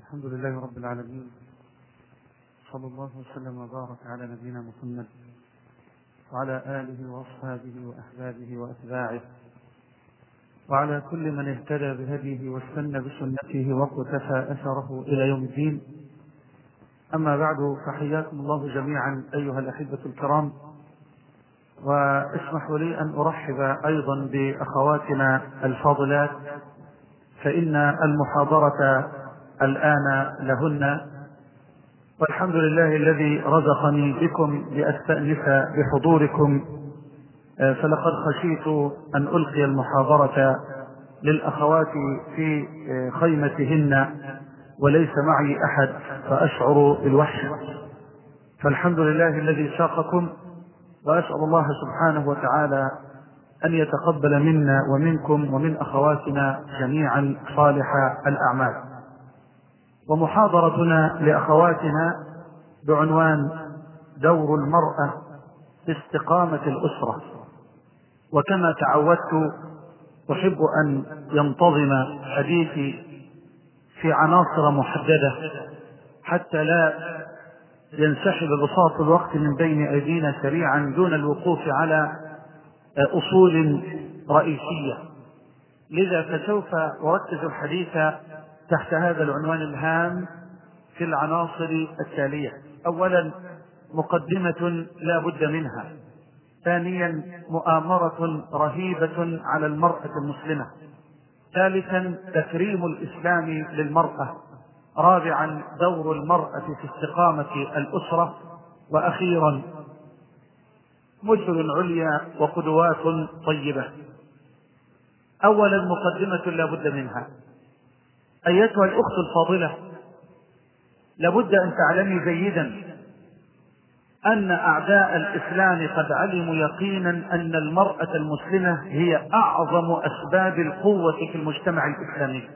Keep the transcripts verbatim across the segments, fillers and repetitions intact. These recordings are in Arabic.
الحمد لله رب العالمين، صلى الله وسلم وبارك على نبينا محمد وعلى آله وأصحابه وأحبابه وأتباعه وعلى كل من اهتدى بهديه واستنى بسنته واقتفى أثره إلى يوم الدين. أما بعد، فحياكم الله جميعا أيها الأحبة الكرام، واسمحوا لي أن أرحب أيضا بأخواتنا الفاضلات، فإن المحاضرة الآن لهن، والحمد لله الذي رزقني بكم لأستأنس بحضوركم، فلقد خشيت أن ألقي المحاضرة للأخوات في خيمتهن وليس معي أحد فأشعر بالوحشة، فالحمد لله الذي ساقكم، وأسأل الله سبحانه وتعالى أن يتقبل منا ومنكم ومن أخواتنا جميعا صالح الأعمال. ومحاضرتنا لأخواتنا بعنوان دور المرأة في استقامة الأسرة. وكما تعودت أحب أن ينتظم حديثي في عناصر محددة حتى لا ينسحب بساط الوقت من بين أيدينا سريعا دون الوقوف على أصول رئيسية، لذا فسوف أركز الحديث تحت هذا العنوان الهام في العناصر التالية: أولا، مقدمة لا بد منها. ثانيا، مؤامرة رهيبة على المرأة المسلمة. ثالثا، تكريم الإسلام للمرأة. رابعا، دور المرأة في استقامة الأسرة. وأخيرا، مثل عليا وقدوات طيبة. أولا، مقدمة لا بد منها. أيتها الأخت الفاضلة، لابد أن تعلمي جيدا أن أعداء الإسلام قد علموا يقينا أن المرأة المسلمة هي أعظم أسباب القوة في المجتمع الإسلامي.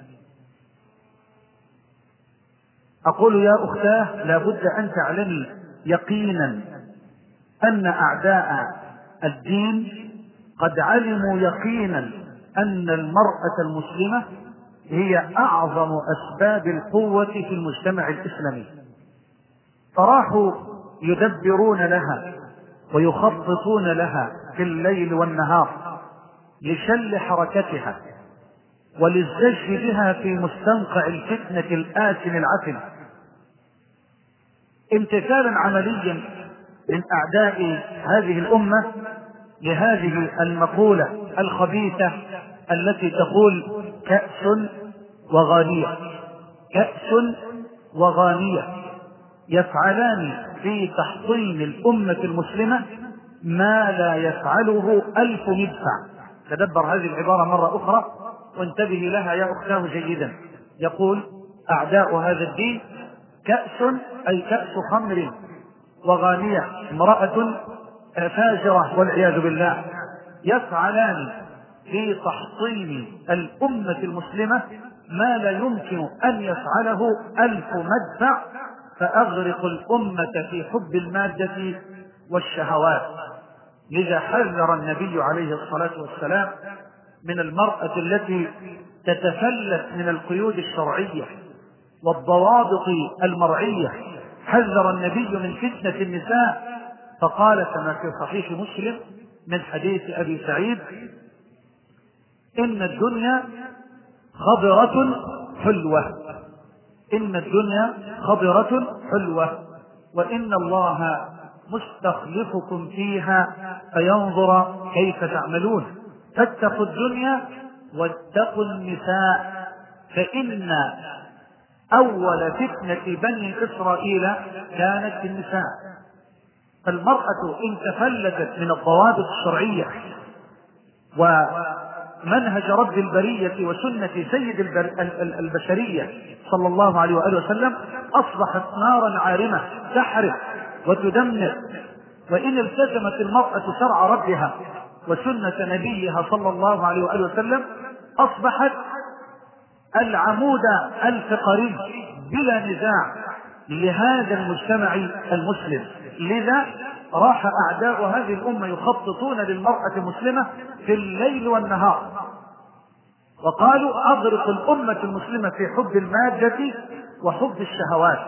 أقول يا أختاه، لابد أن تعلمي يقينا أن أعداء الدين قد علموا يقينا أن المرأة المسلمة هي أعظم أسباب القوة في المجتمع الإسلامي، فراحوا يدبرون لها ويخططون لها في الليل والنهار لشل حركتها وللزج بها في مستنقع الفتنة الآسن العفن، امتثالا عمليا من أعداء هذه الأمة لهذه المقولة الخبيثة التي تقول كأس وغانية. كأس وغانية يفعلان في تحطيم الأمة المسلمة ما لا يفعله ألف مدفع. تدبر هذه العبارة مرة أخرى وانتبه لها يا أختاه جيدا. يقول أعداء هذا الدين كأس، أي كأس خمر، وغانية امرأة فاجرة والعياذ بالله، يفعلان في تحطيم الأمة المسلمة ما لا يمكن أن يفعله ألف مدفع، فأغرق الأمة في حب المادة والشهوات. لذا حذر النبي عليه الصلاة والسلام من المرأة التي تتفلت من القيود الشرعية والضوابط المرعية. حذر النبي من فتنة النساء، فقال كما في صحيح مسلم من حديث أبي سعيد: إن الدنيا خضرة حلوة. إن الدنيا خضرة حلوة وإن الله مستخلفكم فيها فينظر كيف تعملون. فاتقوا الدنيا واتقوا النساء، فإن أول فتنة بني إسرائيل كانت في النساء. فالمرأة إن تفلتت من الضوابط الشرعية ومنهج رب البرية وسنة سيد البشرية صلى الله عليه وآله وسلم، أصبحت نارا عارمة تحرق وتدمر. وإن التزمت المرأة شرع ربها وسنة نبيها صلى الله عليه وآله وسلم، أصبحت العمود الفقري بلا نزاع لهذا المجتمع المسلم. لذا راح أعداء هذه الأمة يخططون للمرأة المسلمة في الليل والنهار، وقالوا أغرق الأمة المسلمة في حب المادة وحب الشهوات.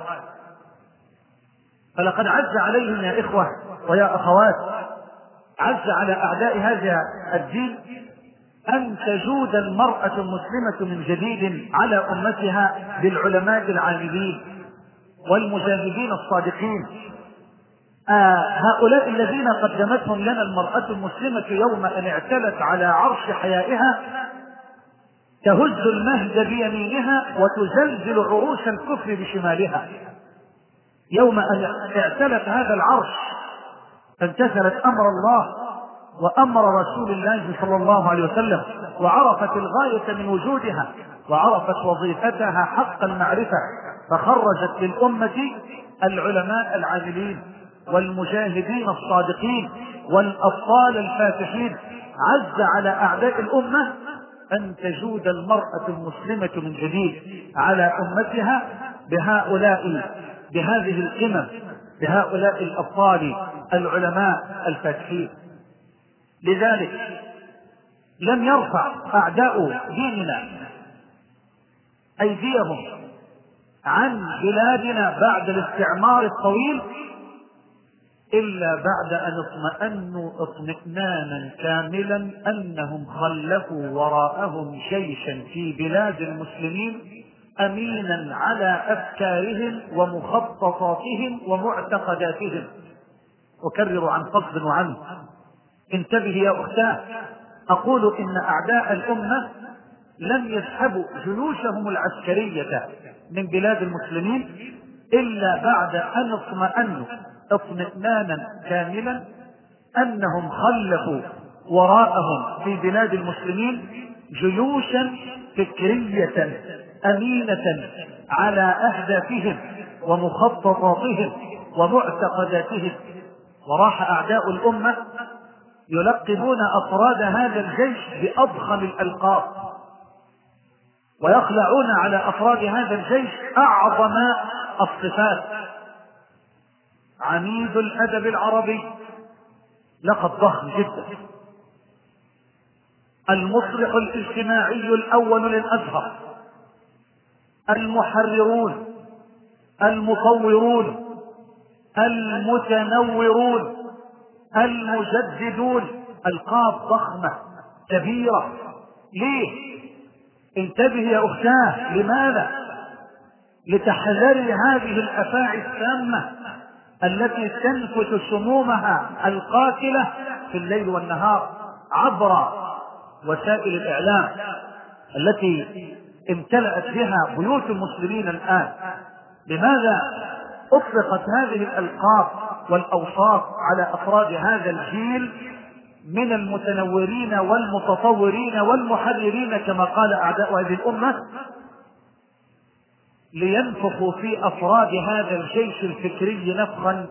فلقد عز عليهم يا إخوة ويا أخوات، عز على أعداء هذا الدين أن تجود المرأة المسلمة من جديد على أمتها بالعلماء العاملين والمجاهدين الصادقين. آه هؤلاء الذين قدمتهم لنا المرأة المسلمة يوم أن اعتلت على عرش حيائها تهز المهد بيمينها وتزلزل عروش الكفر بشمالها. يوم أن اعتلت هذا العرش فامتثلت أمر الله وأمر رسول الله صلى الله عليه وسلم، وعرفت الغاية من وجودها وعرفت وظيفتها حق المعرفة، فخرجت للأمة العلماء العاملين والمجاهدين الصادقين والأبطال الفاتحين. عز على أعداء الأمة أن تجود المرأة المسلمة من جديد على أمتها بهؤلاء بهذه القمم، بهؤلاء الأبطال العلماء الفاتحين. لذلك لم يرفع أعداء ديننا أيديهم عن بلادنا بعد الاستعمار الطويل إلا بعد أن اطمأنوا اطمئنانا كاملا أنهم خلفوا وراءهم جيشا في بلاد المسلمين أمينا على أفكارهم ومخططاتهم ومعتقداتهم. أكرر عن قصد وعنه، انتبه يا أختاه، أقول إن أعداء الأمة لم يسحبوا جيوشهم العسكرية من بلاد المسلمين إلا بعد أن اطمأنوا اطمئنانا كاملا أنهم خلفوا وراءهم في بلاد المسلمين جيوشا فكرية أمينة على أهدافهم ومخططاتهم ومعتقداتهم. وراح أعداء الأمة يلقبون أفراد هذا الجيش بأضخم الألقاب، ويخلعون على أفراد هذا الجيش أعظم الصفات. عميد الأدب العربي لقب ضخم جدا، المصلح الاجتماعي الأول للأزهر، المحررون، المطورون، المتنورون، المجددون، ألقاب ضخمة كبيرة. ليه؟ انتبه يا أختاه، لماذا؟ لتحذري هذه الأفاعي السامة التي تنفث سمومها القاتلة في الليل والنهار عبر وسائل الإعلام التي امتلأت بها بيوت المسلمين الآن. لماذا أطلقت هذه الألقاب والأوصاف على أفراد هذا الجيل من المتنورين والمتطورين والمحررين كما قال أعداء هذه الأمة؟ لينفخوا في أفراد هذا الجيش الفكري نفخا،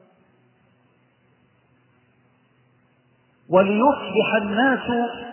وليصبح الناس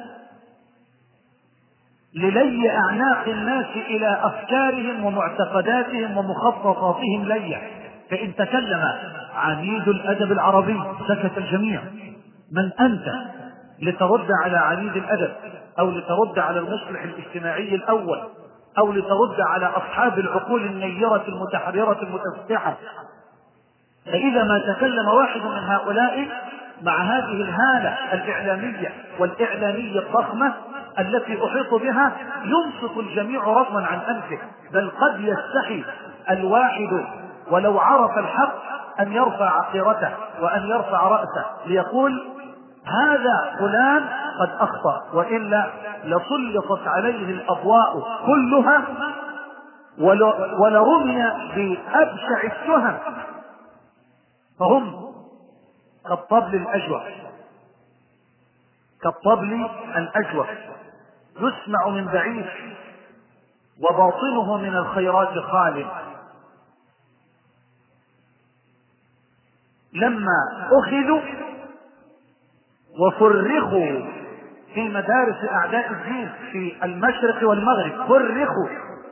للي أعناق الناس إلى أفكارهم ومعتقداتهم ومخططاتهم ليا. فإن تكلم عميد الأدب العربي سكت الجميع. من أنت لترد على عميد الأدب أو لترد على المصلح الاجتماعي الأول أو لترد على أصحاب العقول النيرة المتحررة المتفتحة؟ فإذا ما تكلم واحد من هؤلاء مع هذه الهالة الإعلامية والإعلامية الضخمة التي أحيط بها ينصت الجميع رغما عن أنفه، بل قد يستحي الواحد ولو عرف الحق أن يرفع عقيرته وأن يرفع رأسه ليقول هذا فلان قد أخطأ، وإلا لسلطت عليه الأضواء كلها ولرمي بأبشع التهم. فهم كالطبل الأجوف، كالطبل الأجوف يسمع من بعيد وباطنه من الخيرات خالٍ. لما أخذوا وفرخوا في مدارس أعداء الدين في المشرق والمغرب، فرخوا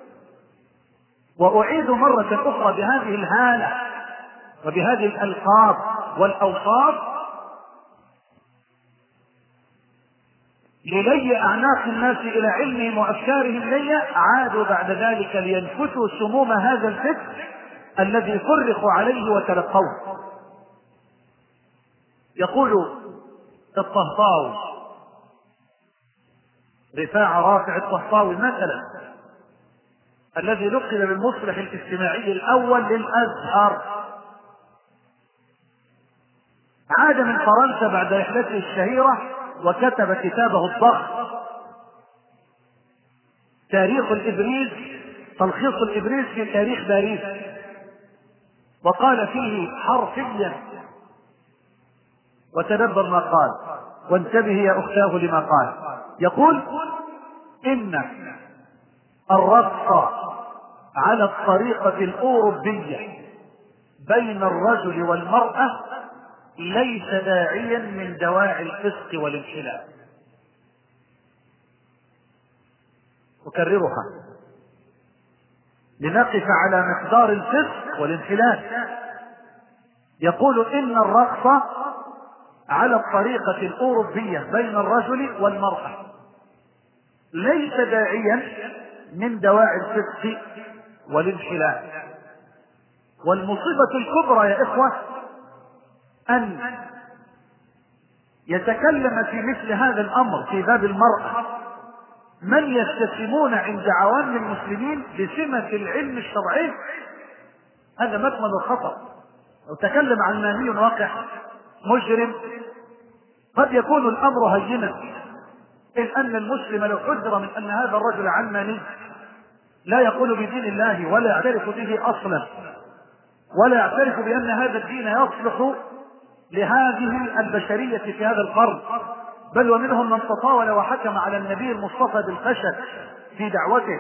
وأعيدوا مرة أخرى بهذه الهالة وبهذه الألقاب والأوصاف، للي أعناق الناس إلى علمهم وأفكارهم لي، عادوا بعد ذلك لينفثوا سموم هذا الفكر الذي فرقوا عليه وتلقوه. يقول الطهطاوي رفاعة رافع الطهطاوي مثلا، الذي لقب بالمصلح الاجتماعي الأول للأزهر، عاد من فرنسا بعد رحلته الشهيرة وكتب كتابه الضخم تاريخ الإبريز، تلخيص الإبريز في تاريخ باريس، وقال فيه حرفيا، وتدبر ما قال وانتبه يا أختاه لما قال، يقول إن الرقص على الطريقة الأوروبية بين الرجل والمرأة ليس داعيا من دواعي الفسق والانحلال. أكررها لنقف على مقدار الفسق والانحلال. يقول إن الرقص على الطريقة الأوروبية بين الرجل والمرأة ليس داعيا من دواعي الفسق والانحلال. والمصيبة الكبرى يا إخوة أن يتكلم في مثل هذا الأمر في باب المرأة من يتسمون عند عوام المسلمين بسمة العلم الشرعي. هذا مكمن الخطر. لو تكلم عن ماني واقع مجرم قد يكون الأمر هينا، إن أن المسلم لو حذر من أن هذا الرجل علماني لا يقول بدين الله ولا يعترف به أصلا، ولا يعترف بأن هذا الدين يصلح لهذه البشرية في هذا القرن، بل ومنهم من تطاول وحكم على النبي المصطفى بالفشل في دعوته.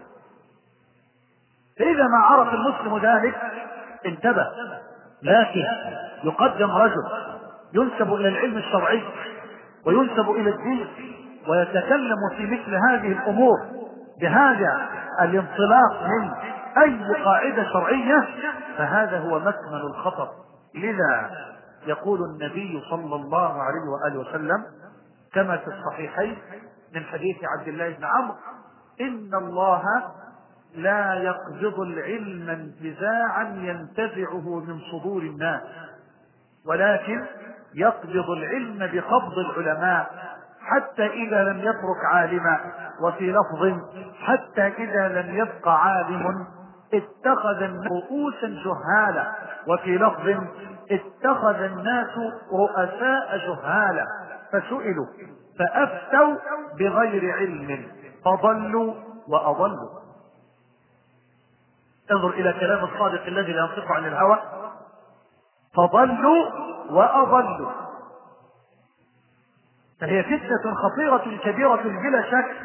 فإذا ما عرف المسلم ذلك انتبه. لكن يقدم رجل ينسب إلى العلم الشرعي وينسب إلى الدين ويتكلم في مثل هذه الأمور بهذا الانطلاق من أي قاعدة شرعية، فهذا هو مكمن الخطر. لذا يقول النبي صلى الله عليه وآله وسلم كما في الصحيحين من حديث عبد الله بن عمرو: إن الله لا يقبض العلم انتزاعا ينتزعه من صدور الناس، ولكن يقبض العلم بقبض العلماء، حتى إذا لم يترك عالما، وفي لفظ حتى إذا لم يبق عالم اتخذ الناس رؤوسا جهالا، وفي لفظ اتخذ الناس رؤساء جهالا فسئلوا فأفتوا بغير علم فضلوا وأضلوا. انظر إلى كلام الصادق الذي لا ينطق عن الهوى: فضلوا وأضلوا. فهي فتنة خطيرة كبيرة بلا شك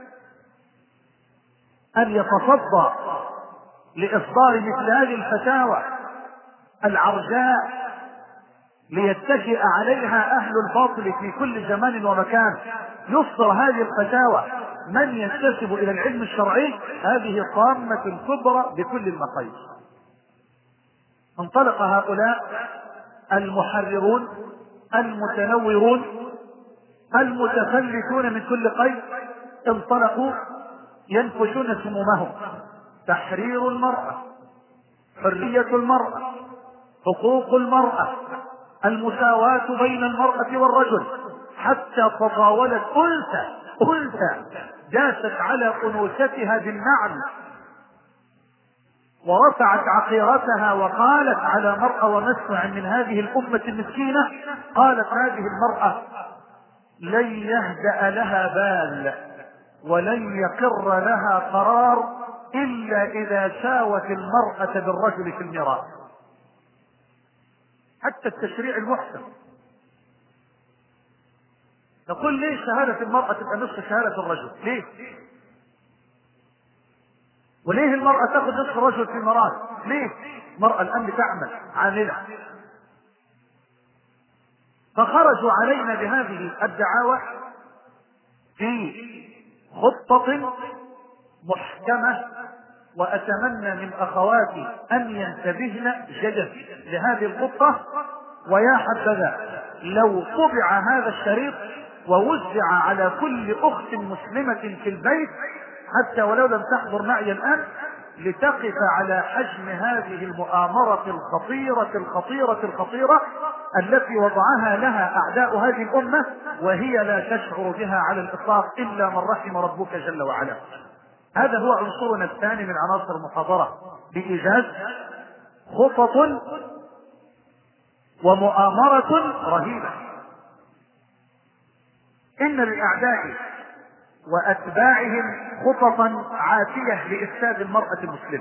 أن يتصدى لإصدار مثل هذه الفتاوى العرجاء ليتكئ عليها أهل الباطل في كل زمان ومكان. يصدر هذه الفتاوى من ينتسب إلى العلم الشرعي، هذه طامة كبرى بكل المقاييس. انطلق هؤلاء المحررون المتنورون المتفلتون من كل قيد، انطلقوا ينفشون سمومهم: تحرير المرأة، حرية المرأة، حقوق المرأة، المساواة بين المرأة والرجل، حتى تطاولت أنثى أنثى داست على أنوثتها بالنعل ورفعت عقيرتها وقالت على مرأة ومسمع من هذه الأمة المسكينة، قالت هذه المرأة: لن يهدأ لها بال ولن يقر لها قرار إلا إذا ساوت المرأة بالرجل في الميراث. حتى التشريع المحكم نقول ليه شهادة المرأة تبقى نصف شهادة الرجل؟ ليه؟ وليه المرأة تأخذ نصف الرجل في الميراث؟ ليه؟ المرأة الآن بتعمل عاملة. فخرجوا علينا بهذه الدعاوى في خطة محكمة، وأتمنى من أخواتي أن ينتبهن جدا لهذه الخطة. ويا حبذا لو طبع هذا الشريط ووزع على كل أخت مسلمة في البيت حتى ولو لم تحضر معي الآن، لتقف على حجم هذه المؤامرة الخطيرة الخطيرة الخطيرة التي وضعها لها أعداء هذه الأمة، وهي لا تشعر بها على الإطلاق إلا من رحم ربك جل وعلا. هذا هو عنصرنا الثاني من عناصر المحاضرة بإيجاز خطط ومؤامرة رهيبة. إن للأعداء وأتباعهم خططا عاتية لإفساد المرأة المسلمة،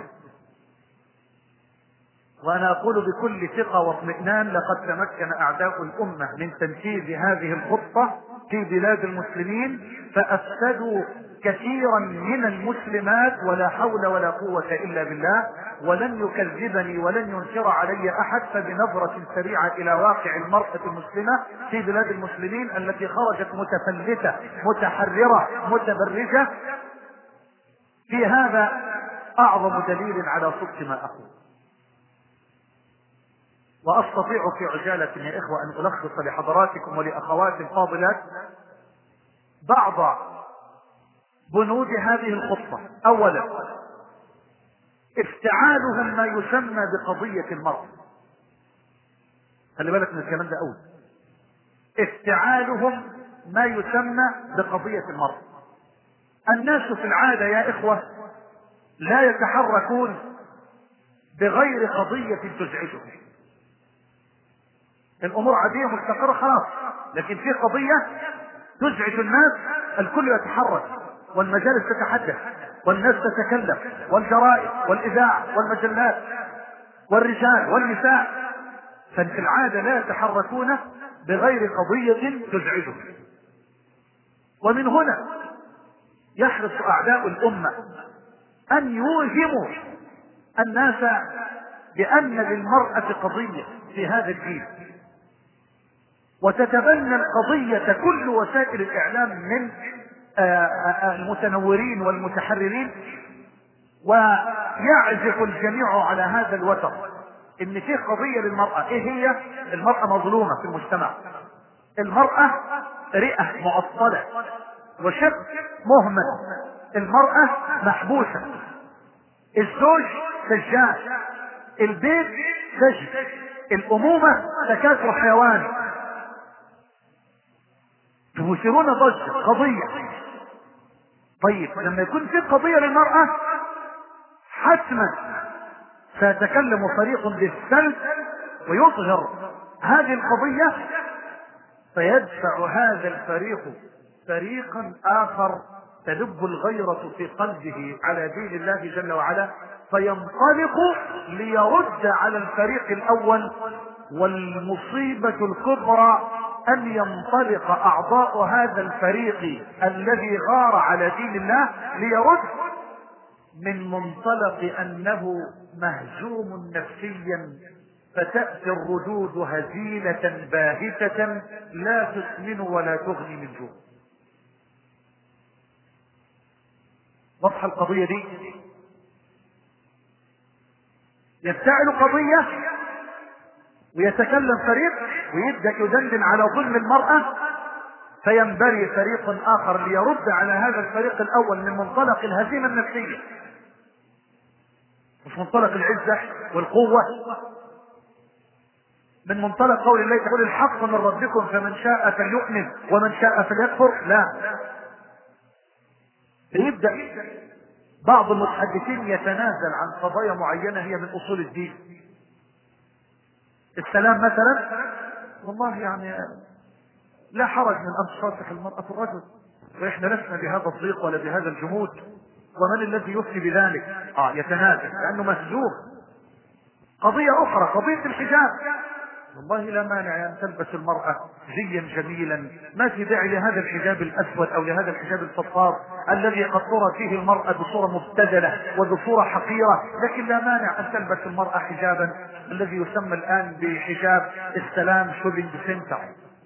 وأنا أقول بكل ثقة واطمئنان لقد تمكن أعداء الأمة من تنفيذ هذه الخطة في بلاد المسلمين، فأفسدوا كثيرا من المسلمات، ولا حول ولا قوة إلا بالله. ولن يكذبني ولن ينكر علي أحد، فبنظرة سريعة إلى واقع المرأة المسلمة في بلاد المسلمين التي خرجت متفلتة متحررة متبرجة، في هذا أعظم دليل على صدق ما أقول. وأستطيع في عجالة يا إخوة أن ألخص لحضراتكم ولأخواتي الفاضلات بعض بنود هذه الخطة. أولا، افتعالهم ما يسمى بقضية المرأة. خلي بالك من الكلام ده أول. افتعالهم ما يسمى بقضية المرأة. الناس في العادة يا إخوة لا يتحركون بغير قضية تزعجهم. الأمور عادية مستقرة خلاص، لكن في قضية تزعج الناس الكل يتحرك، والمجالس تتحدث، والناس تتكلم، والجرائد والإذاعة والمجلات والرجال والنساء، ففي العادة لا يتحركون بغير قضية تزعجهم. ومن هنا يحرص أعداء الأمة أن يوهموا الناس بأن للمرأة قضية في هذا الدين، وتتبنى القضية كل وسائل الإعلام من المتنورين والمتحررين، ويعزف الجميع على هذا الوتر إن في قضية للمرأة. إيه هي؟ المرأة مظلومة في المجتمع، المرأة رئة معطلة وشق مهمل، المرأة محبوسة، الزوج سجان، البيت سجن، الأمومة تكاثر حيواني. تثيرون ضجة قضية. طيب لما يكون في قضية للمرأة حتما سيتكلم فريق بالسلب ويظهر هذه القضية، فيدفع هذا الفريق فريقا آخر تدب الغيرة في قلبه على دين الله جل وعلا، فينطلق ليرد على الفريق الأول. والمصيبة الكبرى أن ينطلق أعضاء هذا الفريق الذي غار على دين الله ليرد من منطلق أنه مهزوم نفسيا، فتأتي الردود هزيلة باهتة لا تسمن ولا تغني من جوع. واضح القضية دي؟ يفتعل قضية ويتكلم فريق ويبدأ يدندن على ظلم المرأة، فينبري فريق آخر ليرد على هذا الفريق الأول من منطلق الهزيمة النفسية، مش منطلق العزة والقوة، من منطلق قول الله تعالى الحق من ربكم فمن شاء فليؤمن ومن شاء فليكفر. لا، يبدأ بعض المتحدثين يتنازل عن قضايا معينة هي من أصول الدين. السلام مثلا، والله يعني لا حرج من أن تصافح المرأة الرجل، وإحنا لسنا بهذا الضيق ولا بهذا الجمود، ومن الذي يفتي بذلك؟ آه يتنازل لأنه مهزوم. قضية أخرى قضية الحجاب، والله لا مانع أن تلبس المرأة زيا جميلا، ما في داعي لهذا الحجاب الأسود أو لهذا الحجاب الفضفاض الذي قد صورت فيه المرأة بصورة مبتذلة وبصورة حقيرة، لكن لا مانع أن تلبس المرأة حجابا الذي يسمى الآن بحجاب السلام شوبينج سنتر،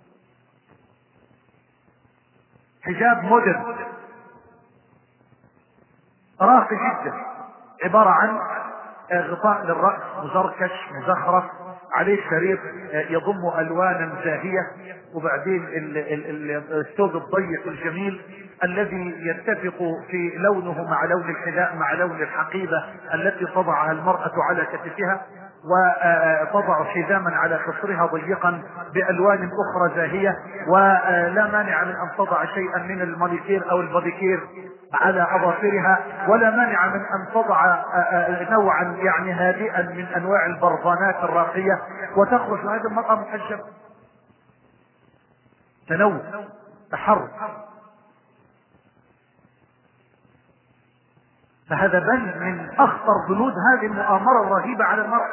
حجاب مودرن راقي جدا، عبارة عن غطاء للرأس مزركش مزخرف عليه شريط يضم الوانا زاهية، وبعدين الثوب الضيق الجميل الذي يتفق في لونه مع لون الحذاء مع لون الحقيبة التي تضعها المرأة على كتفها، وتضع حزاما على خصرها ضيقا بألوان أخرى زاهية، ولا مانع من أن تضع شيئا من المانيكير أو الباديكير على أظافرها، ولا مانع من أن تضع نوعا يعني هادئا من أنواع البرفانات الراقية، وتخرج هذه المرأة محجبة. تنوع، تحرك. فهذا بند من أخطر بنود هذه المؤامرة الرهيبة على المرأة.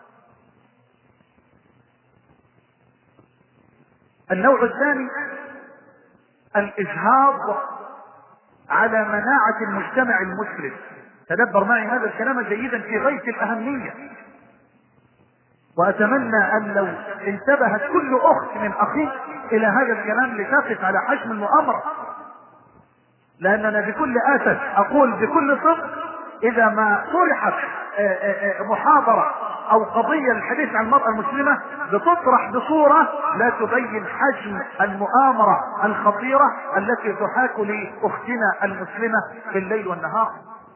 النوع الثاني الإجهاض على مناعة المجتمع المسلم. تدبر معي هذا الكلام جيدا في غاية الأهمية، وأتمنى أن لو انتبهت كل أخت من أخيك إلى هذا الكلام لتقف على حجم المؤامرة، لأننا بكل أسف أقول بكل صدق إذا ما طرحت محاضرة أو قضية للحديث عن المرأة المسلمة بتطرح بصورة لا تبين حجم المؤامرة الخطيرة التي تحاك لأختنا المسلمة في الليل والنهار.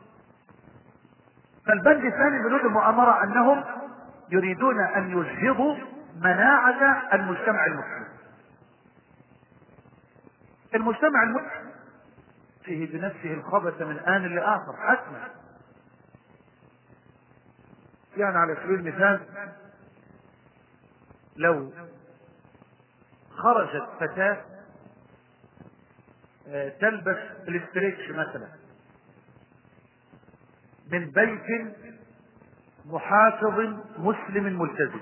فالبند الثاني من بنود المؤامرة أنهم يريدون أن يجهضوا مناعة المجتمع المسلم. المجتمع المسلم فيه بنفسه الخبث من آن لآخر حتما. يعني على سبيل المثال لو خرجت فتاة تلبس الاستريتش مثلا من بيت محافظ مسلم ملتزم،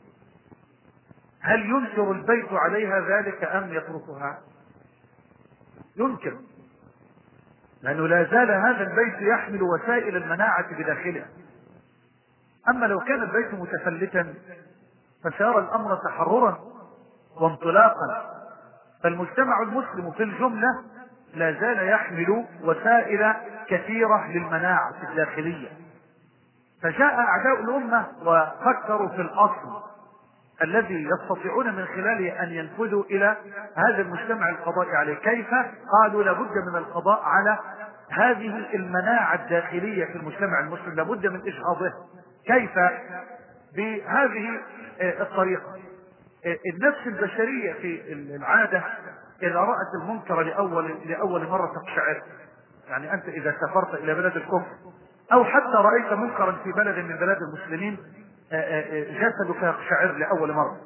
هل ينكر البيت عليها ذلك أم يتركها؟ ينكر، لأنه لا زال هذا البيت يحمل وسائل المناعة بداخله. أما لو كان البيت متفلتا فسار الأمر تحررا وانطلاقا. فالمجتمع المسلم في الجملة لا زال يحمل وسائل كثيرة للمناعة الداخلية. فجاء أعداء الأمة وفكروا في الأصل الذي يستطيعون من خلاله أن ينفذوا إلى هذا المجتمع القضاء عليه. كيف؟ قالوا لابد من القضاء على هذه المناعة الداخلية في المجتمع المسلم، لابد من إجهاضها. كيف؟ بهذه الطريقة. النفس البشرية في العادة إذا رأت المنكر لأول, لأول مرة تقشعر. يعني أنت إذا سافرت إلى بلد الكفر أو حتى رأيت منكرا في بلد من بلاد المسلمين جسدك يقشعر لأول مرة.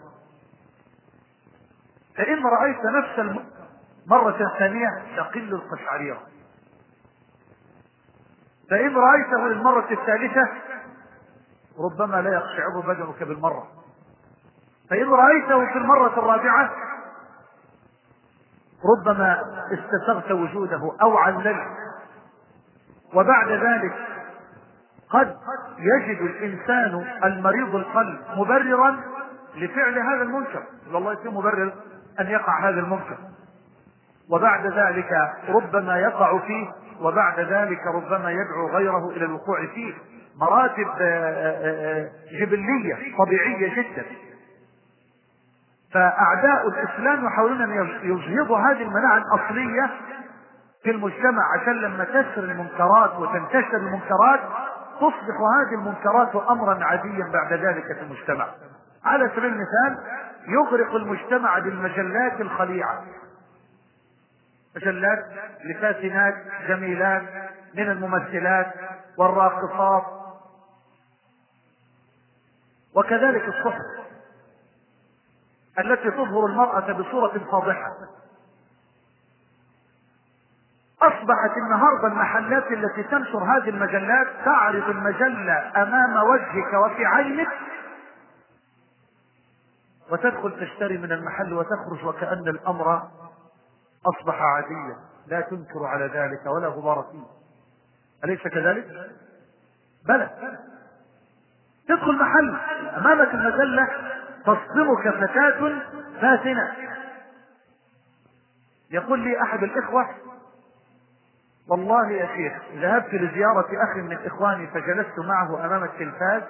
فإن رأيت نفس المنكر مرة ثانية تقل القشعريرة. فإن رأيته للمرة الثالثة ربما لا يقشعر بدنك بالمرة. فإن رأيته في المرة الرابعة ربما استسغت وجوده أو عللت. وبعد ذلك قد يجد الإنسان المريض القلب مبررا لفعل هذا المنكر، والله يكون مبرر أن يقع هذا المنكر، وبعد ذلك ربما يقع فيه، وبعد ذلك ربما يدعو غيره إلى الوقوع فيه. مراتب جبلية طبيعية جدا. فأعداء الإسلام يحاولون أن يجهضوا هذه المناعة الأصلية في المجتمع عشان لما تسر المنكرات وتنتشر المنكرات تصبح هذه المنكرات أمرا عاديا بعد ذلك في المجتمع. على سبيل المثال يغرق المجتمع بالمجلات الخليعة، مجلات لفاتنات جميلات من الممثلات والراقصات، وكذلك الصحف التي تظهر المرأة بصورة فاضحة. أصبحت النهاردة المحلات التي تنشر هذه المجلات تعرض المجلة أمام وجهك وفي عينك، وتدخل تشتري من المحل وتخرج وكأن الأمر أصبح عاديا، لا تنكر على ذلك ولا غبار فيه. أليس كذلك؟ بلى. تدخل محل أمامك المجلة تصدمك فتاة فاتنة. يقول لي أحد الإخوة والله يا شيخ ذهبت لزيارة أخ من إخواني فجلست معه أمام التلفاز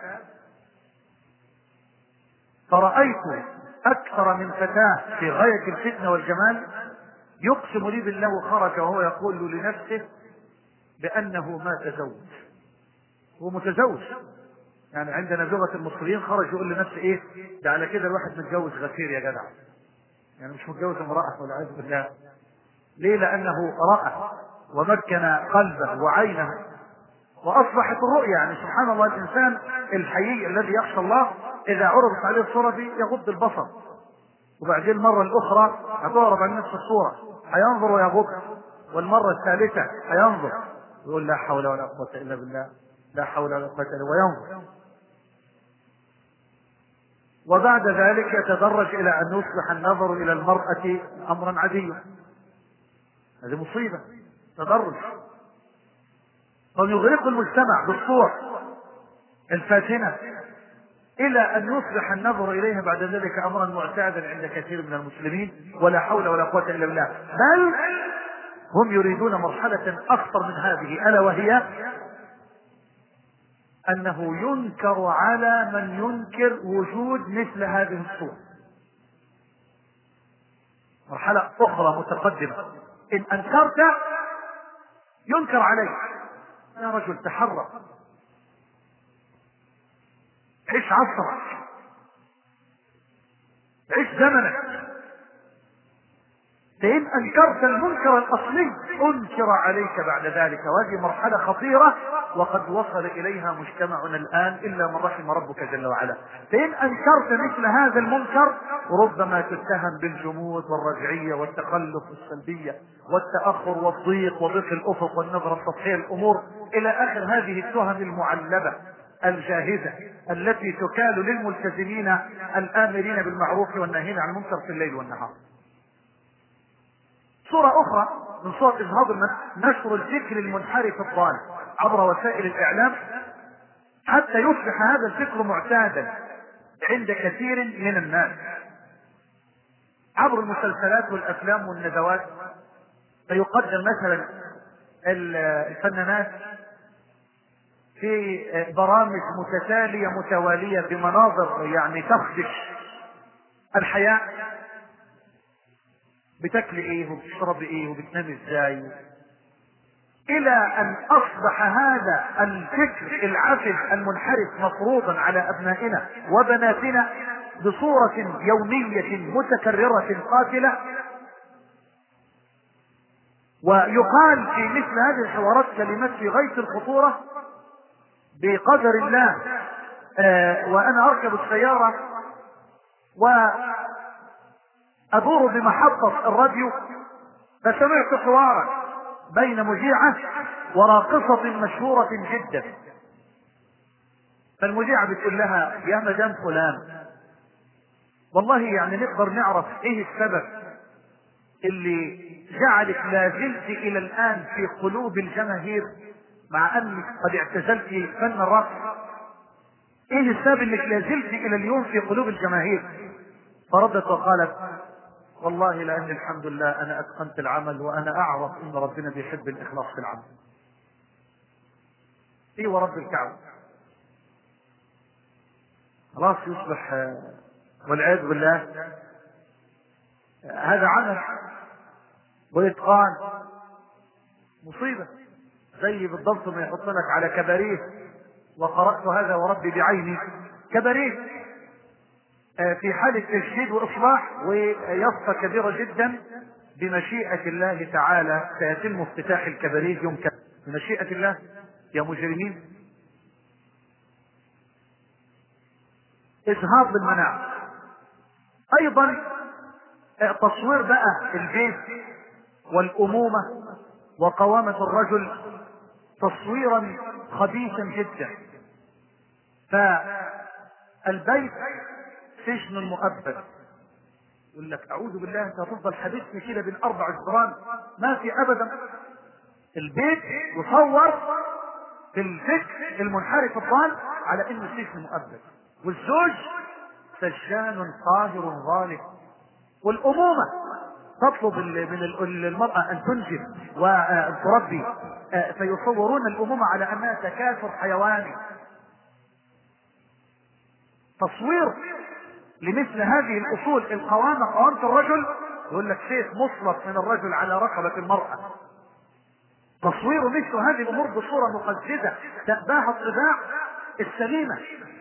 فرأيت أكثر من فتاة في غاية الفتنة والجمال، يقسم لي بالله خرج وهو يقول لنفسه بأنه ما تزوج. هو متزوج، يعني عندنا لغة المصريين خرج يقول لنفسه إيه ده على كده الواحد متجوز غفير يا جدع، يعني مش متجوز امرأة والعياذ بالله. ليه؟ لأنه رأى ومكن قلبه وعينه وأصبحت الرؤيا. يعني سبحان الله الإنسان الحيي الذي يخشى الله إذا عرضت عليه الصورة دي يغض البصر، وبعدين المرة الأخرى هتعرض عن نفس الصورة هينظر ويغض، والمرة الثالثة هينظر يقول لا حول ولا قوة إلا بالله، لا حول ولا قوة إلا وينظر، وبعد ذلك يتدرج إلى أن يصبح النظر إلى المرأة أمرا عاديا. هذه مصيبة، تدرج، فيغرق المجتمع بالصور الفاتنة إلى أن يصبح النظر إليها بعد ذلك أمرا معتادا عند كثير من المسلمين، ولا حول ولا قوة إلا بالله. بل هم يريدون مرحلة أخطر من هذه، ألا وهي أنه ينكر على من ينكر وجود مثل هذه الصور. مرحلة أخرى متقدمة، إن أنكرت ينكر عليك. يا رجل تحرك، عيش عصرك، عيش زمنك. فإن أنكرت المنكر الأصلي أنكر عليك بعد ذلك، وهذه مرحلة خطيرة وقد وصل إليها مجتمعنا الآن إلا من رحم ربك جل وعلا. فإن أنكرت مثل هذا المنكر ربما تتهم بالجمود والرجعية والتخلف والسلبية والتأخر والضيق وضيق الأفق والنظرة السطحية للأمور إلى آخر هذه التهم المعلبة الجاهزة التي تكال للملتزمين الآمرين بالمعروف والناهين عن المنكر في الليل والنهار. صورة أخرى من صور إجهاض النفس نشر الفكر المنحرف الضال عبر وسائل الإعلام حتى يصبح هذا الفكر معتادا عند كثير من الناس عبر المسلسلات والأفلام والندوات. فيقدم مثلا الفنانات في برامج متتالية متوالية بمناظر يعني تخدش الحياة، بتاكل ايه وبتشرب ايه وبتنام ازاي، الى ان اصبح هذا الفكر العفن المنحرف مفروضا على ابنائنا وبناتنا بصورة يومية متكررة قاتلة. ويقال في مثل هذه الحوارات كلمات في غاية الخطورة بقدر الله. آه وانا اركب السيارة وادور بمحطة الراديو فسمعت حوارا بين مذيعة وراقصة مشهورة جدا. فالمذيعة بتقول لها يا مدام فلان، والله يعني نقدر نعرف ايه السبب اللي جعلك لا زلت الى الان في قلوب الجماهير مع انك قد اعتزلت فن الرقص؟ ايه السبب انك لا زلت الى اليوم في قلوب الجماهير؟ فردت وقالت والله لان الحمد لله انا اتقنت العمل وانا اعرف ان ربنا بيحب الاخلاص في العمل. ايه ورب الكعبة خلاص يصبح والعياذ بالله هذا عمل واتقان مصيبة. زي بالضبط ما يحط لك على كباريه، وقرأت هذا وربي بعيني، كباريه في حالة تجديد وإصلاح ويصفى كبيرة جدا بمشيئة الله تعالى. سيتم افتتاح الكباريه يوم كذا بمشيئة الله يا مجرمين. إجهاض بالمناعة أيضا، تصوير بقى البيت والأمومة وقوامة الرجل تصويرا خبيثا جدا. فالبيت سجن مؤبد، يقول لك اعوذ بالله انت هتفضل حبيسني كده بين اربع جدران، ما في ابدا. البيت يصور في الفكر المنحرف الضال على انه سجن مؤبد، والزوج سجان قاهر ظالم، والامومه تطلب من المرأة أن تنجب وأن تربي، فيصورون الأمومة على أنها تكاثر حيواني. تصوير لمثل هذه الأصول القوامة قوامة الرجل، يقول لك شيخ مسلط من الرجل على رقبة المرأة. تصوير مثل هذه الأمور بصورة مقززة تأباها الطباع السليمة.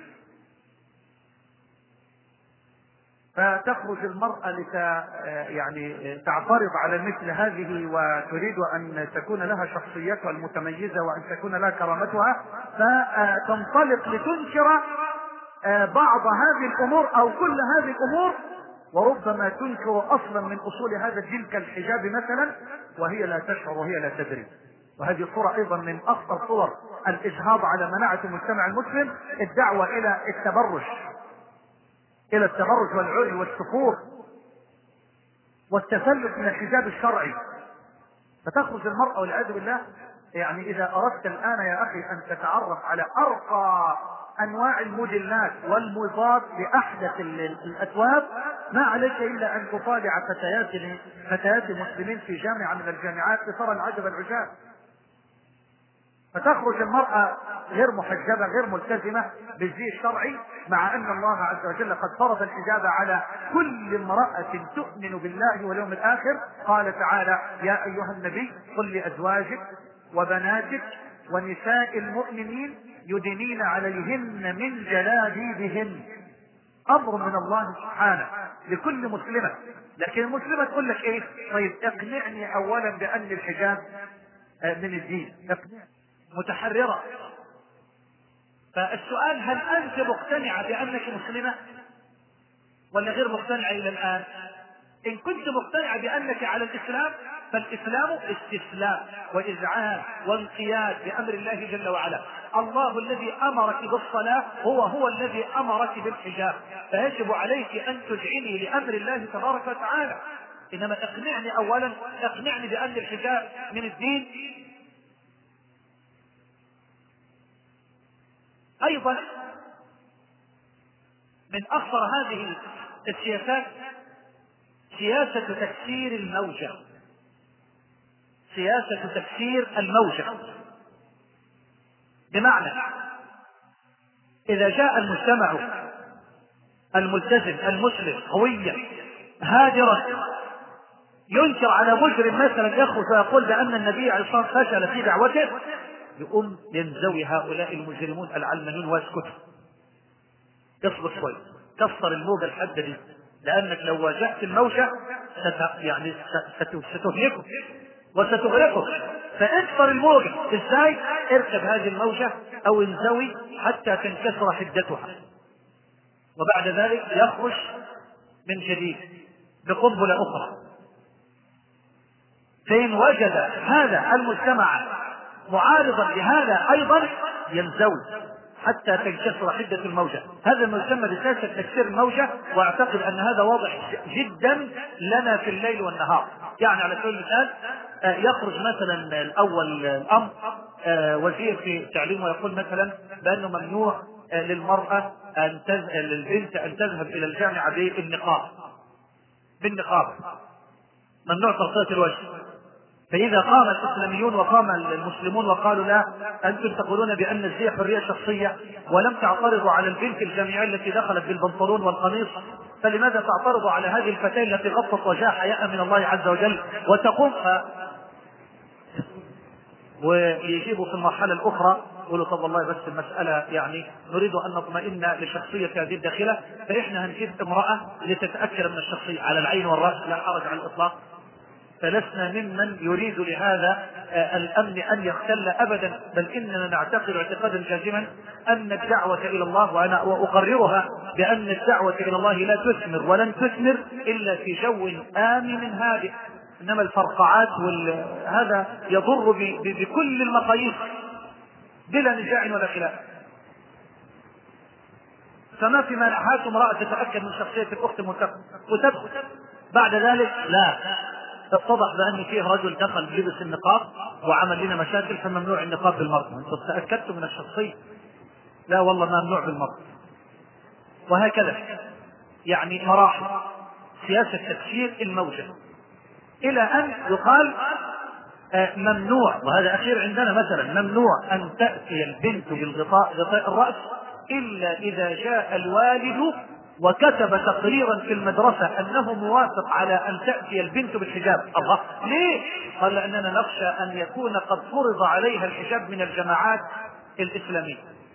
فتخرج المرأة لت يعني تعترض على مثل هذه وتريد أن تكون لها شخصيتها المتميزة وأن تكون لها كرامتها، فتنطلق لتنكر بعض هذه الأمور أو كل هذه الأمور، وربما تنكر أصلا من أصول هذا الدين كالحجاب مثلا وهي لا تشعر وهي لا تدري. وهذه صورة أيضا من أخطر صور الإجهاض على مناعة المجتمع المسلم، الدعوة إلى التبرج إلى التبرج والعري والسفور والتفلت من الحجاب الشرعي. فتخرج المرأة والعياذ بالله. يعني إذا أردت الآن يا أخي أن تتعرف على أرقى أنواع الموديلات والمضاد لأحدث الأثواب، ما عليك إلا أن تطالع فتيات فتيات مسلمين في جامعة من الجامعات لترى العجب العجاب. فتخرج المرأة غير محجبة غير ملتزمة بالزي الشرعي، مع أن الله عز وجل قد فرض الحجاب على كل امرأة تؤمن بالله واليوم الآخر. قال تعالى: يا أيها النبي قل لأزواجك وبناتك ونساء المؤمنين يدنين عليهن من جلابيبهن. أمر من الله سبحانه لكل مسلمة. لكن المسلمة تقول لك إيه؟ طيب اقنعني أولا بأن الحجاب من الدين، اقنعني. متحررة. فالسؤال: هل أنت مقتنعة بأنك مسلمة ولا غير مقتنعة إلى الآن؟ إن كنت مقتنعة بأنك على الإسلام، فالإسلام استسلام وإذعان وانقياد بأمر الله جل وعلا. الله الذي أمرك بالصلاة هو هو الذي أمرك بالحجاب، فيجب عليك أن تذعني لأمر الله تبارك وتعالى. إنما اقنعني أولا، اقنعني بأن الحجاب من الدين. أيضا من أخطر هذه السياسات سياسة تكسير الموجة. سياسة تكسير الموجة بمعنى: إذا جاء المجتمع الملتزم المسلم هويا هادرا ينكر على مجرم مثلا يخرج ويقول بأن النبي عليه الصلاة والسلام فشل في دعوته، يقوم ينزوي هؤلاء المجرمون العلمانيين ويسكتوا. اصبر شوي، كسر الموجة الحادة دي، لأنك لو واجهت الموجة ست يعني ستهلكك وستغرقك. فاكسر الموجة ازاي؟ اركب هذه الموجة او انزوي حتى تنكسر حدتها، وبعد ذلك يخرج من جديد بقنبلة اخرى. فإن وجد هذا المجتمع معارضا لهذا ايضا ينزوي حتى تنكسر حدة الموجة. هذا ما يسمى بسياسة تكسير الموجة، واعتقد ان هذا واضح جدا لنا في الليل والنهار. يعني على سبيل المثال يخرج مثلا الاول الامر وزير في التعليم ويقول مثلا بانه ممنوع للمرأة ان تذهب للبنت ان تذهب الى الجامعة بالنقاب بالنقاب ممنوع تغطية الوجه. فإذا قام الإسلاميون وقام المسلمون وقالوا لا، أنتم تقولون بأن الزي حرية شخصية ولم تعترضوا على البنت الجامعية التي دخلت بالبنطلون والقميص، فلماذا تعترضوا على هذه الفتاة التي غطت وجهها حياء من الله عز وجل وتقوم ف... ويجيبوا في المرحلة الأخرى يقولوا طب والله بس المسألة يعني نريد أن نطمئن لشخصية هذه الداخلة، فإحنا هنجيب امرأة لتتأكد من الشخصية على العين والرأس، لا حرج على الإطلاق. فلسنا ممن يريد لهذا الأمن أن يختل أبدا، بل إننا نعتقد اعتقادا جازما أن الدعوة إلى الله، وأنا وأقررها بأن الدعوة إلى الله لا تثمر ولن تثمر إلا في جو آمن هادئ. إنما الفرقعات وال... هذا يضر ب... ب... بكل المقاييس بلا نزاع ولا خلاف. فما في مانعات امرأة تتأكد من شخصية الأخت وتدخل بعد ذلك لا اتضح بأن فيه رجل دخل بلبس النقاب وعمل لنا مشاكل فممنوع النقاب بالمرأة. انتم تأكدتم من الشخصية؟ لا والله ممنوع بالمرأة. وهكذا يعني مراحل سياسة تكسير الموجة. إلى أن يقال ممنوع، وهذا أخير عندنا مثلا، ممنوع أن تأتي البنت بالغطاء غطاء الرأس إلا إذا جاء الوالد وكتب تقريرا في المدرسة أنه موافق على أن تأتي البنت بالحجاب. الله، ليه؟ قال لأننا نخشى أن يكون قد فرض عليها الحجاب من الجماعات الإسلامية.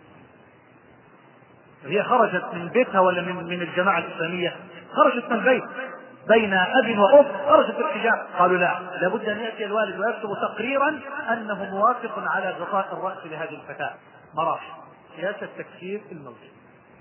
هي خرجت من بيتها ولا من من الجماعة الإسلامية؟ خرجت من البيت بين أب وأم، خرجت بالحجاب. قالوا لا، لابد أن يأتي الوالد ويكتب تقريرا أنه موافق على غطاء الرأس لهذه الفتاة. مراحل سياسة التكفير الموجود.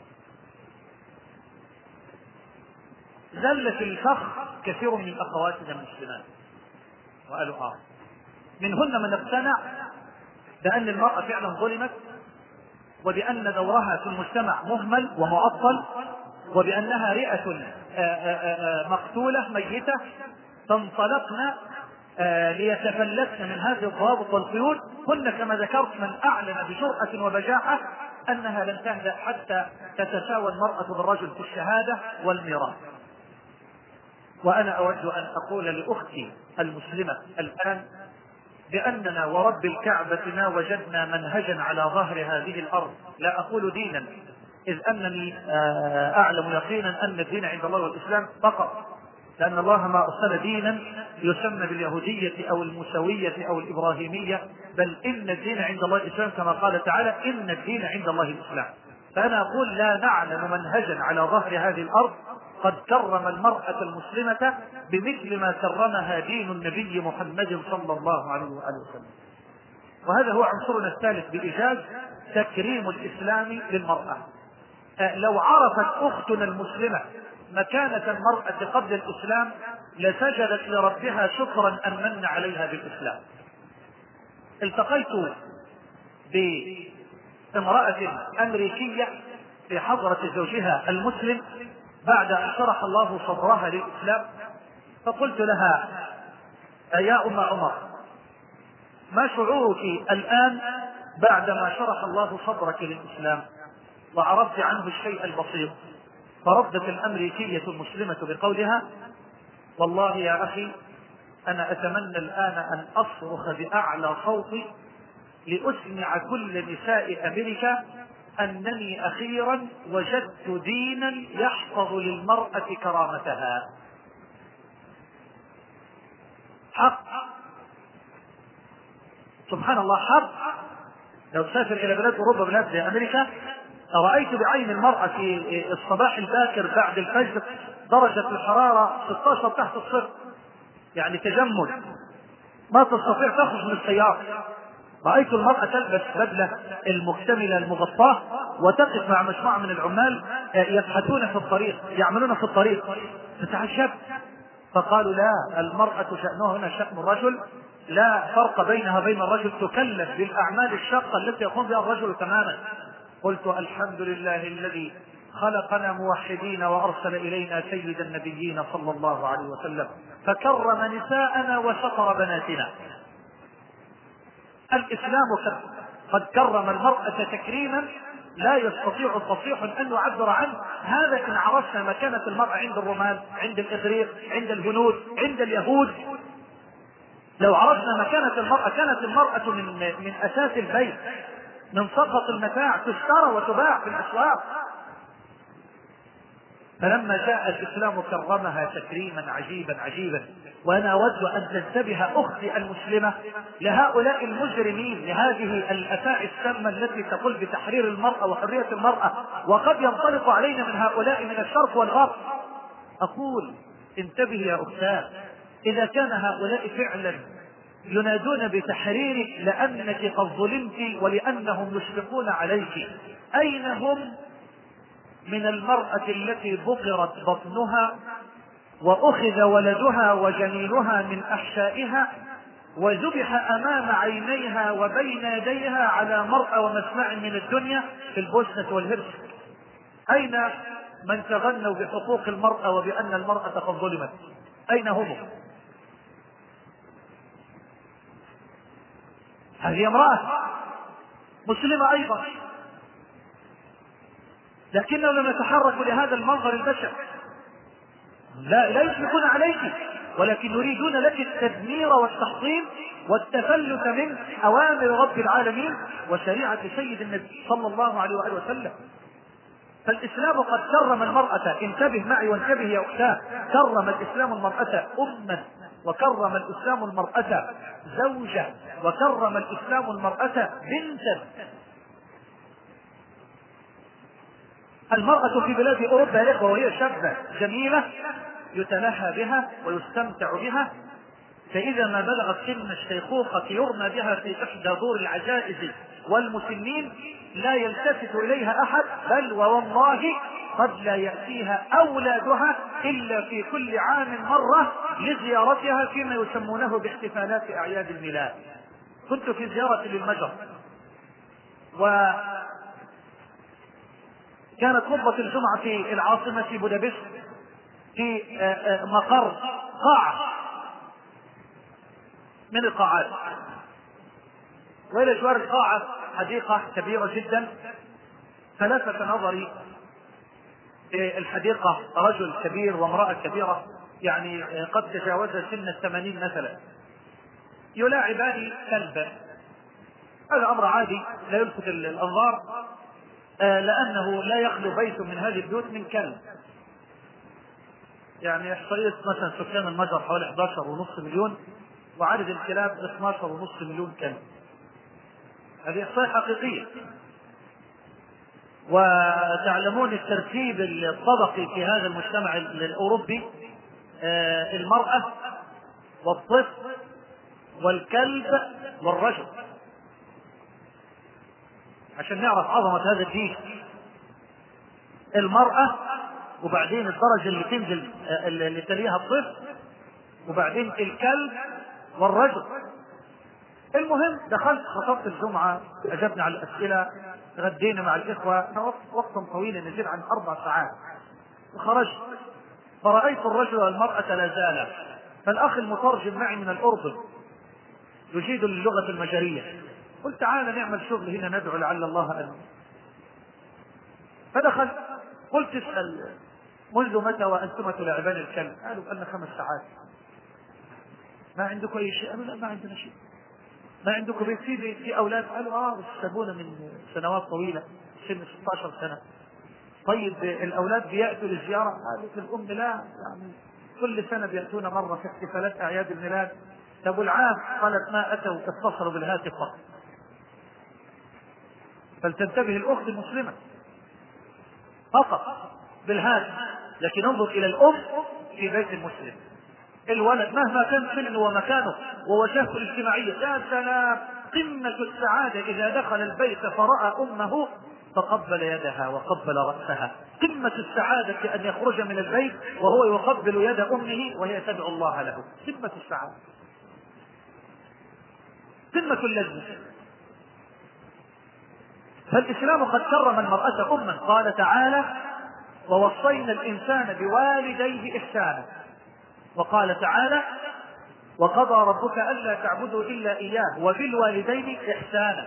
زلت الفخ كثير من أخواتنا المسلمات وقالوا آه منهن من اقتنع بأن المرأة فعلا ظلمت، وبأن دورها في المجتمع مهمل ومعطل، وبأنها رئة مقتولة ميتة، فانطلقن ليتفلتن من هذه الضوابط والقيود. كن كما ذكرت من أعلن بجرأة وبجاحة أنها لن تهدأ حتى تتساوى المرأة بالرجل في الشهادة والميراث. وأنا أود أن أقول لأختي المسلمة الآن بأننا ورب الكعبة ما وجدنا منهجا على ظهر هذه الأرض، لا أقول دينا إذ أنني أعلم يقينا أن الدين عند الله والإسلام فقط، لأن الله ما أرسل دينا يسمى باليهودية أو الموسوية أو الإبراهيمية، بل إن الدين عند الله الإسلام كما قال تعالى إن الدين عند الله الإسلام. فأنا أقول لا نعلم منهجا على ظهر هذه الأرض قد كرم المرأة المسلمة بمثل ما كرمها دين النبي محمد صلى الله عليه وآله وسلم. وهذا هو عنصرنا الثالث بإيجاز، تكريم الإسلام للمرأة. لو عرفت أختنا المسلمة مكانة المرأة قبل الإسلام لسجدت لربها شكرا أن من عليها بالإسلام. التقيت بامرأة أمريكية في حضرة زوجها المسلم بعد أن شرح الله صدرها للإسلام، فقلت لها يا أم عمر ما شعورك الآن بعدما شرح الله صدرك للإسلام وعرفت عنه الشيء البسيط؟ فردت الأمريكية المسلمة بقولها والله يا أخي أنا أتمنى الآن أن أصرخ بأعلى صوتي لأسمع كل نساء أمريكا أنني أخيرا وجدت دينا يحفظ للمرأة كرامتها. حق، سبحان الله، حق. لو سافر إلى بلاد أوروبا بلاد أمريكا رأيت بعين المرأة في الصباح الباكر بعد الفجر درجة الحرارة ستة عشر تحت الصفر، يعني تجمد، ما تستطيع تخرج من السيارة. رأيت المرأة تلبس بدلة المكتملة المغطاة وتقف مع مجموعة من العمال يبحثون في الطريق، يعملون في الطريق، فتعجبت. فقالوا لا، المرأة شأنها هنا شأن الرجل، لا فرق بينها وبين الرجل، تكلف بالأعمال الشاقة التي يقوم بها الرجل تماما. قلت الحمد لله الذي خلقنا موحدين وأرسل إلينا سيد النبيين صلى الله عليه وسلم فكرم نساءنا وستر بناتنا. الإسلام قد كرم المرأة تكريما لا يستطيع الفصيح أن يعبر عنه. هذا إن عرفنا مكانة المرأة عند الرومان، عند الإغريق، عند الهنود، عند اليهود. لو عرفنا مكانة المرأة، كانت المرأة من, من أساس البيت، من سقط المتاع، تشترى وتباع في الأسواق. فلما جاء الإسلام كرمها تكريما عجيبا عجيبا. وأنا أود أن تنتبه أختي المسلمة لهؤلاء المجرمين، لهذه الأفاعي السامة التي تقول بتحرير المرأة وحرية المرأة، وقد ينطلق علينا من هؤلاء من الشرق والغرب. أقول انتبه يا أختاه، إذا كان هؤلاء فعلا ينادون بتحريرك لأنك قد ظلمت ولأنهم يشفقون عليك، أين هم من المرأة التي بقرت بطنها وأخذ ولدها وجنينها من أحشائها وذبح أمام عينيها وبين يديها على مرأى ومسمع من الدنيا في البوسنة والهرسك؟ أين من تغنوا بحقوق المرأة وبأن المرأة قد ظلمت؟ أين هم؟ هذه امرأة مسلمة أيضا، لكننا نتحرك لهذا المنظر البشع. لا لا يشفقون عليك، ولكن يريدون لك التدمير والتحطيم والتفلت من أوامر رب العالمين وشريعة سيد النبي صلى الله عليه وآله وسلم. فالإسلام قد كرم المرأة، انتبه معي وانتبه يا أختاه، كرم الإسلام المرأة أما، وكرم الإسلام المرأة زوجة، وكرم الإسلام المرأة بنتا. المرأة في بلاد أوروبا يا إخوة وهي شابة جميلة يتنهى بها ويستمتع بها، فإذا ما بلغت سن الشيخوخة يرمى بها في إحدى دور العجائز والمسنين، لا يلتفت إليها أحد، بل والله قد لا يأتيها أولادها إلا في كل عام مرة لزيارتها فيما يسمونه باحتفالات أعياد الميلاد. كنت في زيارة للمجر، وكانت خطبة الجمعة في العاصمة بودابست في مقر قاعة من القاعات، وإلى جوار القاعة حديقة كبيرة جدا، فلفت نظري في الحديقة رجل كبير وامرأة كبيرة، يعني قد تجاوز سن الثمانين مثلا، يلاعبان كلبا. هذا أمر عادي لا يلفت الأنظار، لأنه لا يخلو بيت من هذه البيوت من كلب. يعني إحصائية مثلا سكان المجر حوالي احد عشر ونصف مليون، وعدد الكلاب اثني عشر ونصف مليون كلب. هذه إحصائية حقيقية. وتعلمون الترتيب الطبقي في هذا المجتمع الأوروبي، المرأة والطفل والكلب والرجل، عشان نعرف عظمة هذا الدين. المرأة، وبعدين الدرجة اللي تنزل اللي تليها الطفل، وبعدين الكلب والرجل. المهم دخلت خطبت الجمعة، أجبنا على الأسئلة، غدينا مع الإخوة وقت طويل يزيد عن أربع ساعات، وخرجت فرأيت الرجل والمرأة لا زالا. فالأخ المترجم معي من الأردن يجيد اللغة المجرية، قلت تعال نعمل شغل هنا ندعو لعل الله أن. فدخلت قلت اسأل منذ متى وأنتم تلاعبان الكلب؟ قالوا أن خمس ساعات. ما عندكم أي شيء؟ قالوا لا ما عندنا شيء. ما عندكم بيت في في أولاد؟ قالوا آه بس سابونا من سنوات طويلة، سن ستة عشر سنة. طيب الأولاد بيأتوا للزيارة؟ قالت الأم لا، يعني كل سنة بيأتون مرة في احتفالات أعياد الميلاد. طب العام؟ قالت ما أتوا، اتصلوا بالهاتف فقط. فلتنتبه الأخت المسلمة، فقط بالهاتف. لكن انظر إلى الأم في بيت المسلم، الولد مهما كان سنه ومكانه ووجهته الاجتماعية، يا سلام، قمة السعادة إذا دخل البيت فرأى أمه فقبل يدها وقبل رأسها. قمة السعادة أن يخرج من البيت وهو يقبل يد أمه وهي تدعو الله له. قمة السعادة، قمة اللذة. فالإسلام قد كرم المرأة أما، قال تعالى ووصينا الإنسان بوالديه إحسانا، وقال تعالى وقضى ربك ألا تعبدوا إلا إياه وبالوالدين إحسانا.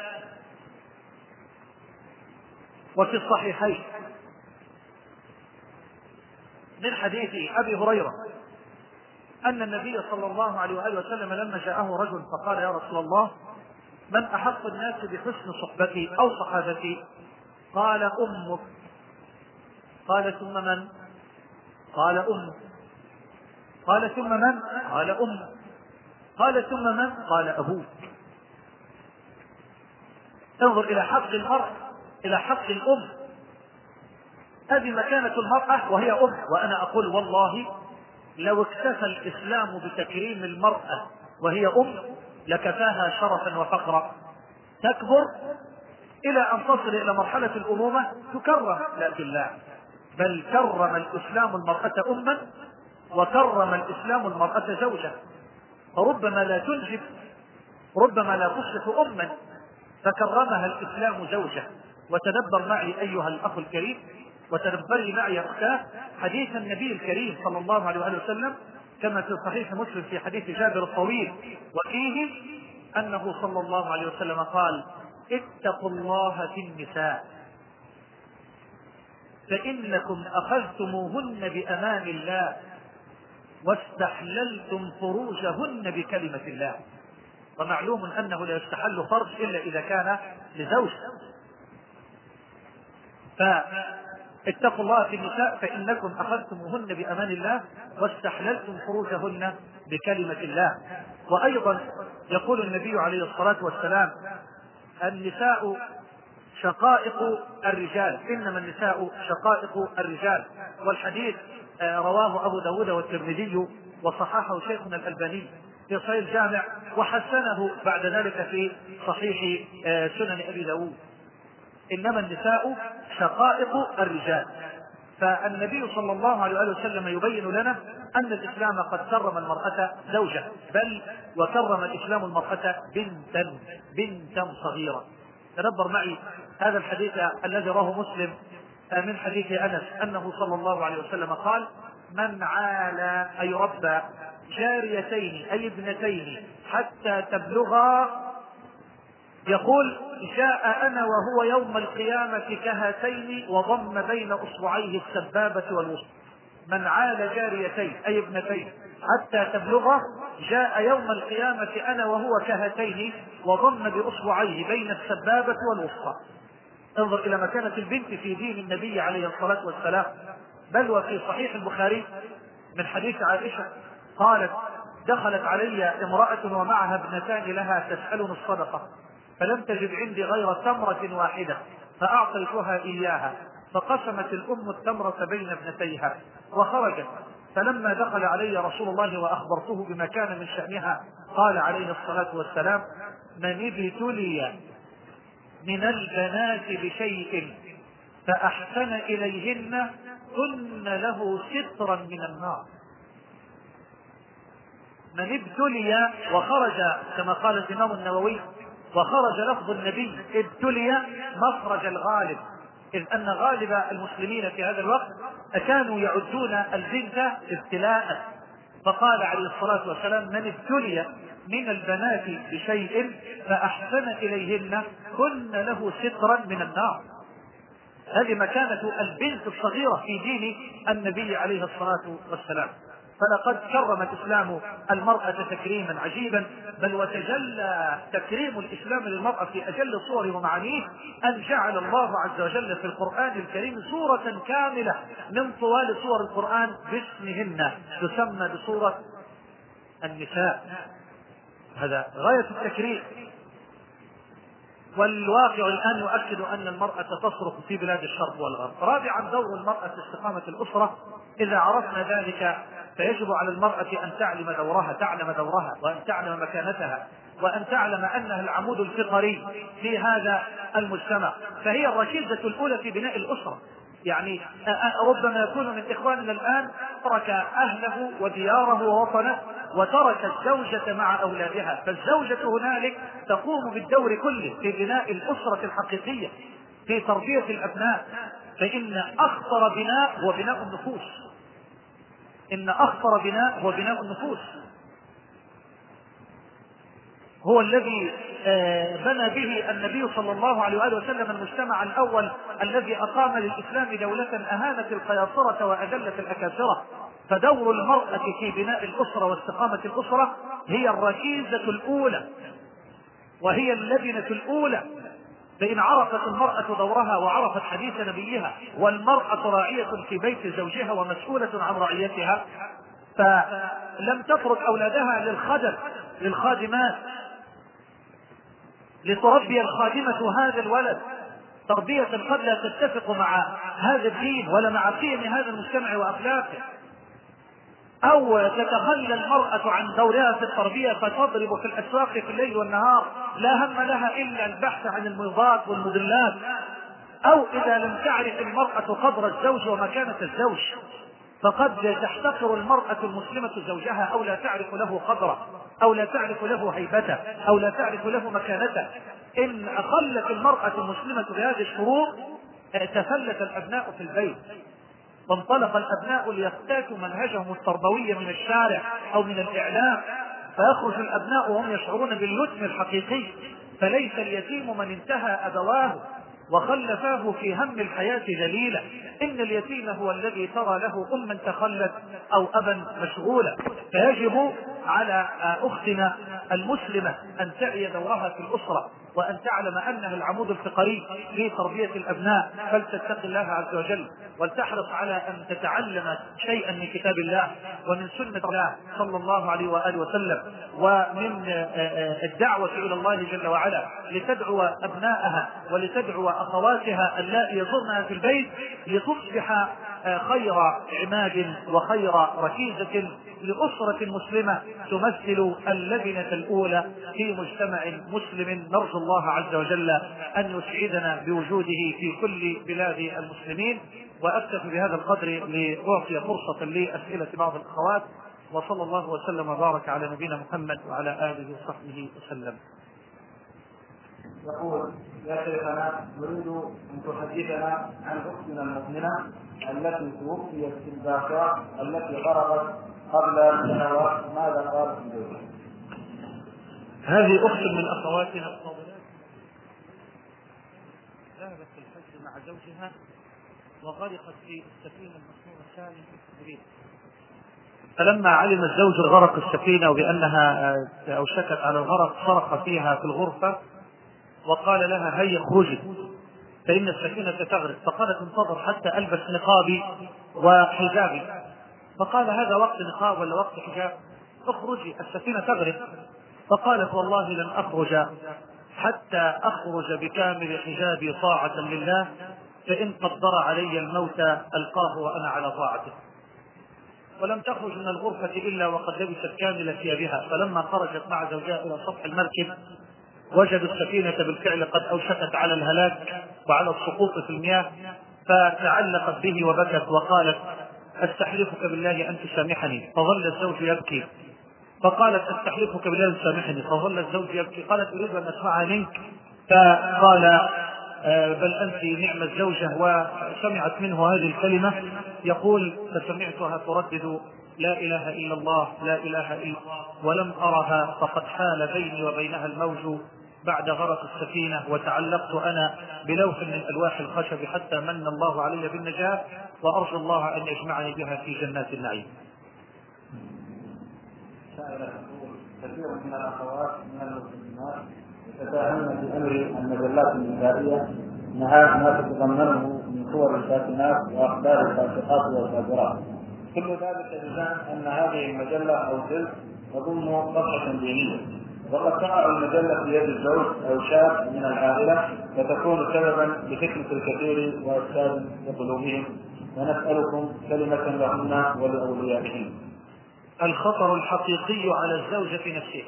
وفي الصحيحين من حديث أبي هريرة أن النبي صلى الله عليه وآله وسلم لما جاءه رجل فقال يا رسول الله من أحق الناس بحسن صحبتي أو صحابتي؟ قال أمك. قال ثم من؟ قال أمك. قال ثم من؟ قال أمك. قال ثم من؟ قال أبوك. انظر إلى حق المرأة، إلى حق الأم. هذه مكانة المرأة وهي أم. وأنا أقول والله لو اكتفى الإسلام بتكريم المرأة وهي أم لكفاها شرفا وفقرا. تكبر إلى أن تصل إلى مرحلة الأمومة تكرم، لكن لا، بل كرم الإسلام المرأة أما وكرم الإسلام المرأة زوجة. فربما لا تنجب، ربما لا تصلح أما فكرمها الإسلام زوجة. وتدبر معي أيها الأخ الكريم، وتدبري معي أختاه حديث النبي الكريم صلى الله عليه وسلم كما في صحيح مسلم في حديث جابر الطويل، وفيه أنه صلى الله عليه وسلم قال اتقوا الله في النساء فإنكم أخذتموهن بأمان الله واستحللتم فروجهن بكلمة الله. ومعلوم أنه لا يستحل فرج إلا إذا كان لزوج. فاتقوا الله في النساء فإنكم أخذتموهن بأمان الله واستحللتم فروجهن بكلمة الله. وأيضا يقول النبي عليه الصلاة والسلام: النساء شقائق الرجال، إنما النساء شقائق الرجال. والحديث رواه أبو داود والترمذي وصححه شيخنا الألباني في صحيح الجامع، وحسنه بعد ذلك في صحيح سنن أبي داود. إنما النساء شقائق الرجال. فالنبي صلى الله عليه وسلم يبين لنا أن الإسلام قد كرم المرأة زوجة، بل وكرم الإسلام المرأة بنتا بنتا صغيرة. تدبر معي هذا الحديث الذي رواه مسلم من حديث أنس أنه صلى الله عليه وسلم قال: من عال أي ربى جاريتين أي ابنتين حتى تبلغا، يقول: جاء أنا وهو يوم القيامة كهاتين وضم بين أصبعيه السبابة والوسطى. من عال جاريتين أي ابنتين حتى تبلغا جاء يوم القيامة أنا وهو كهاتين وضم بأصبعيه بين السبابة والوسطى. انظر إلى مكانة البنت في دين النبي عليه الصلاة والسلام. بل وفي صحيح البخاري من حديث عائشة قالت: دخلت علي امرأة ومعها ابنتان لها تسألني الصدقة، فلم تجد عندي غير تمرة واحدة فأعطيتها إياها، فقسمت الأم التمرة بين ابنتيها وخرجت. فلما دخل علي رسول الله وأخبرته بما كان من شأنها قال عليه الصلاة والسلام: من ابتلي من البنات بشيء فأحسن إليهن كن له سترا من النار. من ابتلي، وخرج كما قال الإمام النووي: وخرج لفظ النبي ابتلي مخرج الغالب، إذ أن غالب المسلمين في هذا الوقت كانوا يعدون البنت ابتلاء. فقال عليه الصلاة والسلام: من ابتلي من البنات بشيء فأحسن إليهن كن له سترا من النار. هذه مكانة البنت الصغيرة في دين النبي عليه الصلاة والسلام. فلقد كرم الإسلام المرأة تكريما عجيبا، بل وتجلى تكريم الإسلام للمرأة في أجل صوره ومعانيه أن جعل الله عز وجل في القرآن الكريم سورة كاملة من طوال سور القرآن باسمهن تسمى بسورة النساء. هذا غاية التكريم. والواقع الآن يؤكد أن المرأة تصرخ في بلاد الشرق والغرب. رابعا، دور المرأة في استقامة الأسرة. إذا عرفنا ذلك فيجب على المرأة أن تعلم دورها تعلم دورها وأن تعلم مكانتها، وأن تعلم أنها العمود الفقري في هذا المجتمع، فهي الركيزة الأولى في بناء الأسرة. يعني ربما يكون من إخواننا الآن ترك أهله ودياره ووطنه وترك الزوجة مع أولادها، فالزوجة هنالك تقوم بالدور كله في بناء الأسرة الحقيقية، في تربية الأبناء. فإن أخطر بناء هو بناء النفوس، إن أخطر بناء هو بناء النفوس، هو الذي بنى به النبي صلى الله عليه وآله وسلم المجتمع الأول الذي أقام للإسلام دولة أهانت القياصرة وأذلت الأكاسرة. فدور المرأة في بناء الأسرة واستقامة الأسرة هي الركيزة الأولى وهي اللبنة الأولى. فإن عرفت المرأة دورها وعرفت حديث نبيها: والمرأة راعية في بيت زوجها ومسؤولة عن رعيتها، فلم تترك أولادها للخدم للخادمات لتربي الخادمة هذا الولد تربية قد لا تتفق مع هذا الدين ولا مع قيم هذا المجتمع وأخلاقه، أو تتخلى المرأة عن دورها في التربية فتضرب في الأسواق في الليل والنهار لا هم لها إلا البحث عن الموضات والمضلات، أو إذا لم تعرف المرأة قدر الزوج ومكانة الزوج فقد تحتقر المرأة المسلمة زوجها، أو لا تعرف له قدره، أو لا تعرف له هيبته، أو لا تعرف له مكانته. إن أقلت المرأة المسلمة بهذه الشروط تفلت الأبناء في البيت، وانطلق الأبناء ليختاتوا منهجهم التربوي من الشارع أو من الإعلام، فيخرج الأبناء وهم يشعرون باليتم الحقيقي. فليس اليتيم من انتهى أبواه، وخلفاه في هم الحياة ذليلا. إن اليتيم هو الذي ترى له أما تخلت أو أبا مشغولا. فيجب على أختنا المسلمة أن تعي دورها في الأسرة، وأن تعلم أنها العمود الفقري في تربية الأبناء، فلتتق الله عز وجل ولتحرص على أن تتعلم شيئا من كتاب الله ومن سنة الله صلى الله عليه وآله وسلم، ومن الدعوة إلى الله جل وعلا، لتدعو أبناءها ولتدعو أخواتها اللائي يزرنها في البيت، لتصبح خير عماد وخير ركيزة لأسرة مسلمة تمثل اللبنة الأولى في مجتمع مسلم. نرجو الله عز وجل أن يسعدنا بوجوده في كل بلاد المسلمين. وأكتفي بهذا القدر لأعطي فرصة لأسئلة بعض الأخوات. وصلى الله وسلم وبارك على نبينا محمد وعلى آله وصحبه وسلم. يقول: يا شيخنا، نريد أن تحدثنا عن أختنا المؤمنة التي توفيت في الباقرة التي غرقت قبل سنوات، ماذا قالت زوجها؟ هذه أخت من أخواتنا الفاضلات ذهبت في الحج مع زوجها وغرقت في السفينة المصنوعة سالم بريد. فلما علم الزوج الغرق السفينة وبأنها أوشكت على الغرق صرخ فيها في الغرفة وقال لها: هيا اخرجي فإن السفينة تغرق. فقالت: انتظر حتى ألبس نقابي وحجابي. فقال: هذا وقت نقاب ولا وقت حجاب؟ اخرجي السفينة تغرق. فقالت: والله لن أخرج حتى أخرج بكامل حجابي طاعة لله، فإن قدر علي الموت ألقاه وأنا على طاعته. ولم تخرج من الغرفة إلا وقد لبست كامل ثيابها. فلما خرجت مع زوجها إلى سطح المركب وجدوا السفينة بالفعل قد أوشكت على الهلاك وعلى السقوط في المياه، فتعلقت به وبكت وقالت: أستحلفك بالله أن تسامحني. فظل الزوج يبكي. فقالت: أستحلفك بالله أن تسامحني. فظل الزوج يبكي. قالت: أريد أن أسمعها منك. فقال: بل أنت نعم الزوجة. وسمعت منه هذه الكلمة يقول: فسمعتها تردد: لا إله إلا الله، لا إله إلا الله، ولم أرها، فقد حال بيني وبينها الموج بعد غرق السفينة، وتعلقت أنا بلوح من ألواح الخشب حتى من الله علي بالنجاة، وأرجو الله أن يجمعني بها في جنات النعيم. كثير من الأخوات من المسلمات يتساهلن في أمر المجلات النسائية ما تتضمنه من صور الفاتنات وأخبار الفاسقات والفاجرات، كل ذلك بزعم أن هذه المجلة أو جلد تضم صفحة دينية، وقد تقع المجلة في يد الزوج أو شاب من العائلة فتكون سببا لفتنة الكثير وإفساد لقلوبهم، ونسألكم كلمة لهن ولأوليائهم. الخطر الحقيقي على الزوجة نفسها،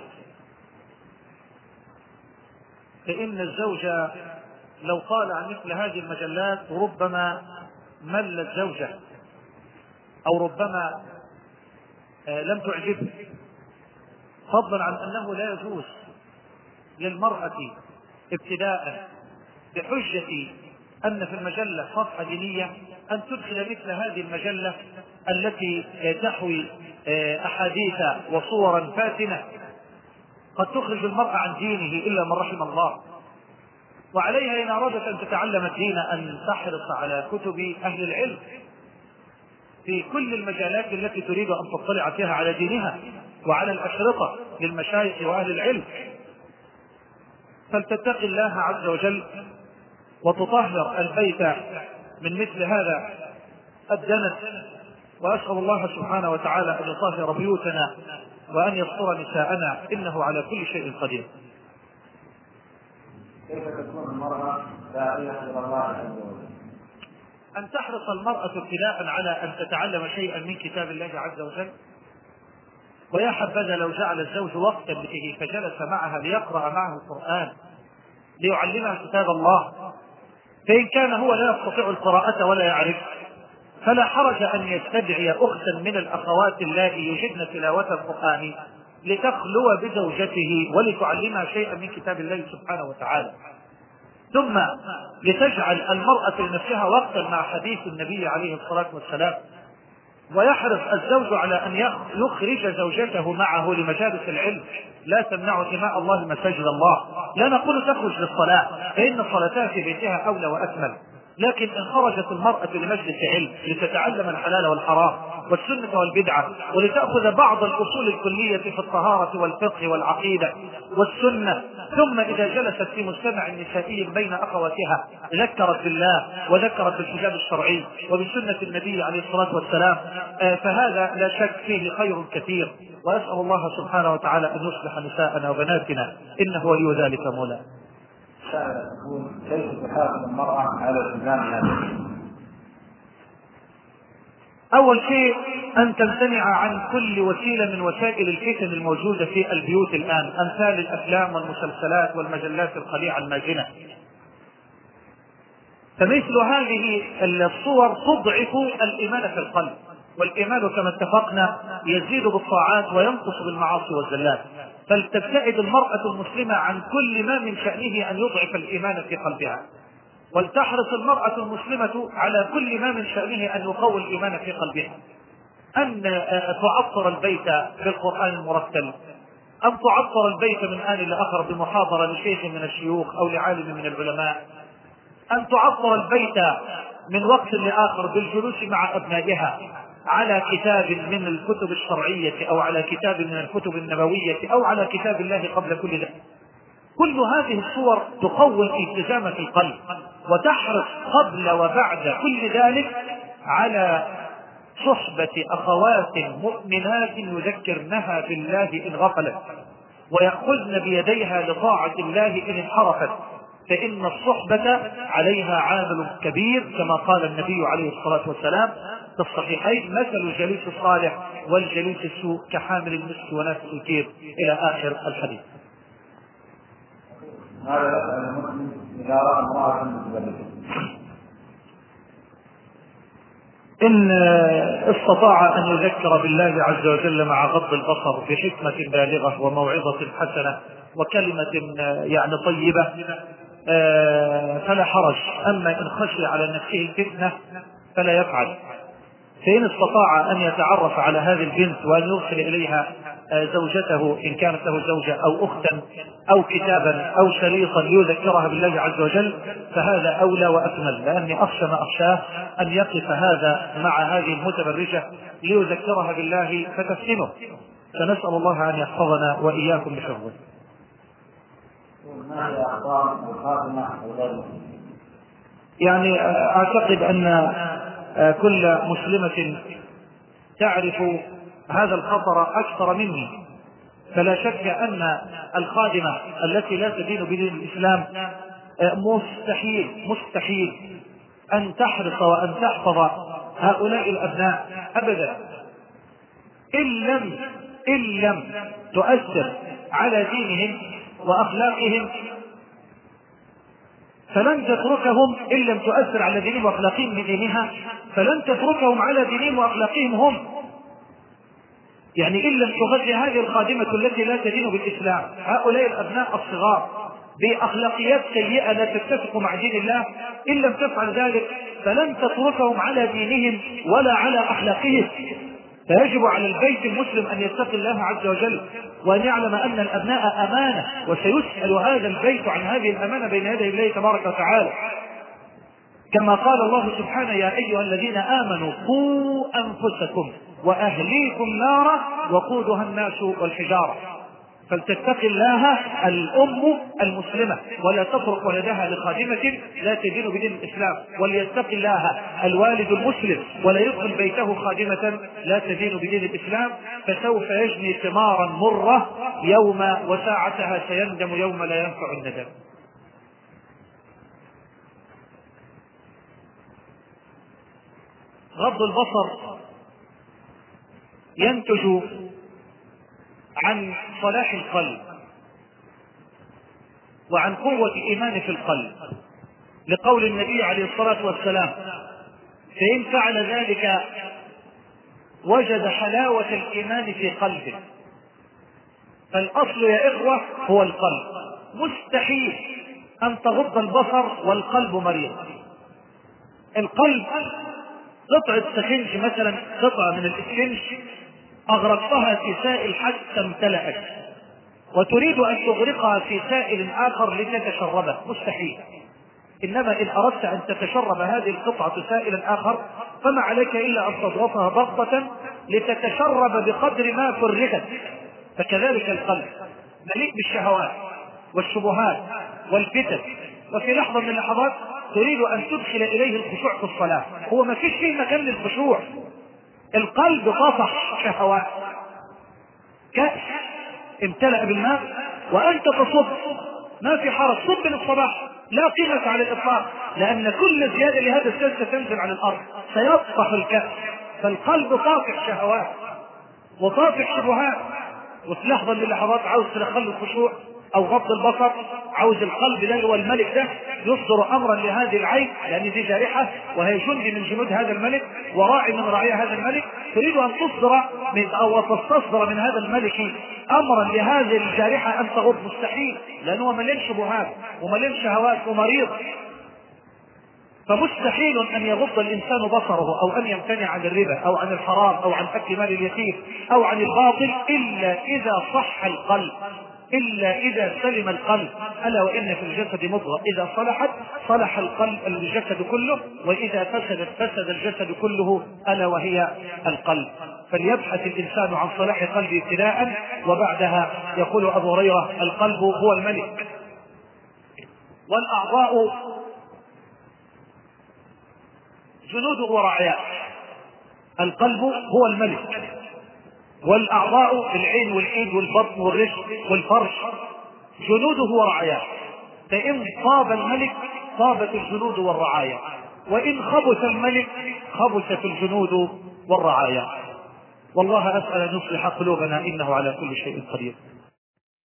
فإن الزوجة لو قال عن مثل هذه المجلات ربما مل الزوجة أو ربما لم تعجبه، فضلا عن أنه لا يجوز للمرأة ابتداء بحجة أن في المجلة صفحة دينية أن تدخل مثل هذه المجلة التي تحوي أحاديث وصورا فاتنة قد تخرج المرأة عن دينه إلا من رحم الله. وعليها إن أرادت أن تتعلم الدين أن تحرص على كتب أهل العلم في كل المجالات التي تريد أن تطلع فيها على دينها، وعلى الأشرطة للمشايخ وأهل العلم، فلتتقي الله عز وجل وتطهر البيت من مثل هذا الدنس. وأسأل الله سبحانه وتعالى أن يطهر بيوتنا وأن يستر نساءنا، إنه على كل شيء قدير. كيف تكون المرأة داعية إلى الله عز وجل؟ أن تحرص المرأة ابتداء على أن تتعلم شيئا من كتاب الله عز وجل، ويا حبذا لو جعل الزوج وقتا به فجلس معها ليقرأ معه القرآن ليعلمها كتاب الله. فإن كان هو لا يستطيع القراءة ولا يعرف فلا حرج أن يستدعي أختا من الأخوات اللاتي يجدن تلاوة القرآن لتخلو بزوجته ولتعلمها شيئا من كتاب الله سبحانه وتعالى، ثم لتجعل المرأة لنفسها وقتا مع حديث النبي عليه الصلاة والسلام. ويحرص الزوج على أن يخرج زوجته معه لمجالس العلم لا تمنع إماء الله مساجد الله. لا نقول تخرج للصلاة، فإن صلاتها في بيتها أولى وأكمل، لكن إن خرجت المرأة لمجلس علم لتتعلم الحلال والحرام والسنة والبدعة ولتأخذ بعض الأصول الكلية في الطهارة والفقه والعقيدة والسنة، ثم إذا جلست في مجتمع نسائي بين أخواتها ذكرت بالله وذكرت بالحجاب الشرعي وبسنة النبي عليه الصلاة والسلام، فهذا لا شك فيه خير كثير. وأسأل الله سبحانه وتعالى أن يصلح نساءنا وبناتنا إنه ولي ذلك مولاه. كيف تحافظ المرأة على التزامها؟ أول شيء أن تمتنع عن كل وسيلة من وسائل الفتن الموجودة في البيوت الآن، أمثال الأفلام والمسلسلات والمجلات الخليعة الماجنة. فمثل هذه الصور تضعف الإيمان في القلب، والإيمان كما اتفقنا يزيد بالطاعات وينقص بالمعاصي والزلات. فلتبتعد المرأة المسلمة عن كل ما من شأنه أن يضعف الإيمان في قلبها، ولتحرص المرأة المسلمة على كل ما من شأنه أن يقوي الإيمان في قلبها، أن تعطر البيت بالقرآن المرتل، أن تعطر البيت من آن لآخر بمحاضرة لشيخ من الشيوخ أو لعالم من العلماء، أن تعطر البيت من وقت لآخر بالجلوس مع أبنائها على كتاب من الكتب الشرعية أو على كتاب من الكتب النبوية أو على كتاب الله قبل كل ذلك. كل هذه الصور تقوي الالتزام في القلب، وتحرص قبل وبعد كل ذلك على صحبة أخوات مؤمنات يذكرنها بالله إن غفلت، ويأخذن بيديها لطاعة الله إن انحرفت، فإن الصحبة عليها عامل كبير، كما قال النبي عليه الصلاة والسلام في الصحيحين: مثل الجليس الصالح والجليس السوء كحامل المسك ونافخ الكير، إلى آخر الحديث. هذا يسأل المسلم إذا رأى امرأة متبرجة إن استطاع أن يذكر بالله عز وجل مع غض البصر بحكمة بالغة وموعظة حسنة وكلمة يعني طيبة فلا حرج، أما إن خشي على نفسه الفتنة فلا يفعل. فإن استطاع أن يتعرف على هذه البنت وأن يرسل إليها زوجته إن كانت له زوجة أو أختا أو كتابا أو شريطا ليذكرها بالله عز وجل فهذا أولى وأكمل، لأني أخشى ما أخشاه أن يقف هذا مع هذه المتبرجة ليذكرها بالله فتفتنه، فنسأل الله أن يحفظنا وإياكم بحفظه. ما هي أخطاء الخاتمة وغيرها؟ يعني أعتقد أن كل مسلمة تعرف هذا الخطر أكثر مني، فلا شك أن الخادمة التي لا تدين بدين الإسلام مستحيل مستحيل أن تحرص وأن تحفظ هؤلاء الأبناء أبدا، إن لم إن لم تؤثر على دينهم وأخلاقهم، فلن تتركهم إن لم تؤثر على دينهم وأخلاقهم بدينها، فلن تتركهم على دينهم وأخلاقهم هم. يعني إن لم تغذي هذه الخادمة التي لا تدين بالإسلام هؤلاء الأبناء الصغار بأخلاقيات سيئة لا تتفق مع دين الله، إن لم تفعل ذلك فلن تتركهم على دينهم ولا على أخلاقهم. فيجب على البيت المسلم أن يتقي الله عز وجل وأن يعلم أن الأبناء أمانة، وسيسأل هذا البيت عن هذه الأمانة بين يدي الله تبارك وتعالى، كما قال الله سبحانه: يا أيها الذين آمنوا قوا أنفسكم وأهليكم نارا وقودها الناس والحجارة. فلتتقي الله الأم المسلمة ولا تترك ولدها لخادمة لا تدين بدين الإسلام، وليتقي الله الوالد المسلم ولا يدخل بيته خادمة لا تدين بدين الإسلام، فسوف يجني ثمارا مرة يوم وساعتها سيندم يوم لا ينفع الندم. غض البصر ينتج عن صلاح القلب وعن قوة إيمان في القلب، لقول النبي عليه الصلاة والسلام: فإن فعل ذلك وجد حلاوة الإيمان في قلبه. فالأصل يا إخوة هو القلب، مستحيل أن تغض البصر والقلب مريض. القلب قطعة سفنج مثلا، قطعة من الاسفنج اغرقتها في سائل حتى امتلأت وتريد ان تغرقها في سائل اخر لتتشربه، مستحيل. انما ان اردت ان تتشرب هذه القطعة سائلا اخر فما عليك الا ان تضغطها ضغطة لتتشرب بقدر ما فرغت. فكذلك القلب مليء بالشهوات والشبهات والفتن، وفي لحظة من اللحظات تريد ان تدخل اليه الخشوع في الصلاة، هو ما فيش فيه مكان للخشوع. القلب طفح شهوات، كأس امتلأ بالماء وانت تصب، ما في حرج، صب للصباح لا قيمة على الاطلاق، لان كل زيادة لهذا السلسة ستنزل على الارض سيطفح الكأس. فالقلب طافح شهوات وطافح شبهات، وفي لحظة من اللحظات عاوز تدخل الخشوع او غض البصر، عاوز القلب ده هو الملك ده يصدر امرا لهذه العين، لان دي جارحة وهي جندي من جنود هذا الملك وراعي من رعايا هذا الملك، تريد ان تصدر من او تستصدر من هذا الملك امرا لهذه الجارحة ان تغض، مستحيل، لانه مليان شبهات ومليان شهوات ومريض. فمستحيل ان يغض الانسان بصره او ان يمتنع عن الربا او عن الحرام او عن اكل مال اليتيم او عن الباطل الا اذا صح القلب، الا اذا سلم القلب. الا وان في الجسد مضغة اذا صلحت صلح القلب الجسد كله، واذا فسدت فسد الجسد كله، الا وهي القلب. فليبحث الانسان عن صلاح قلبه ابتداء، وبعدها يقول ابو هريرة القلب هو الملك والاعضاء جنوده ورعاياه. القلب هو الملك والاعضاء العين والايد والبطن والرجل والفرج جنوده ورعاياه. فان طاب الملك طابت الجنود والرعايا، وان خبث الملك خبثت الجنود والرعايا. والله اسال ان يصلح قلوبنا انه على كل شيء قدير.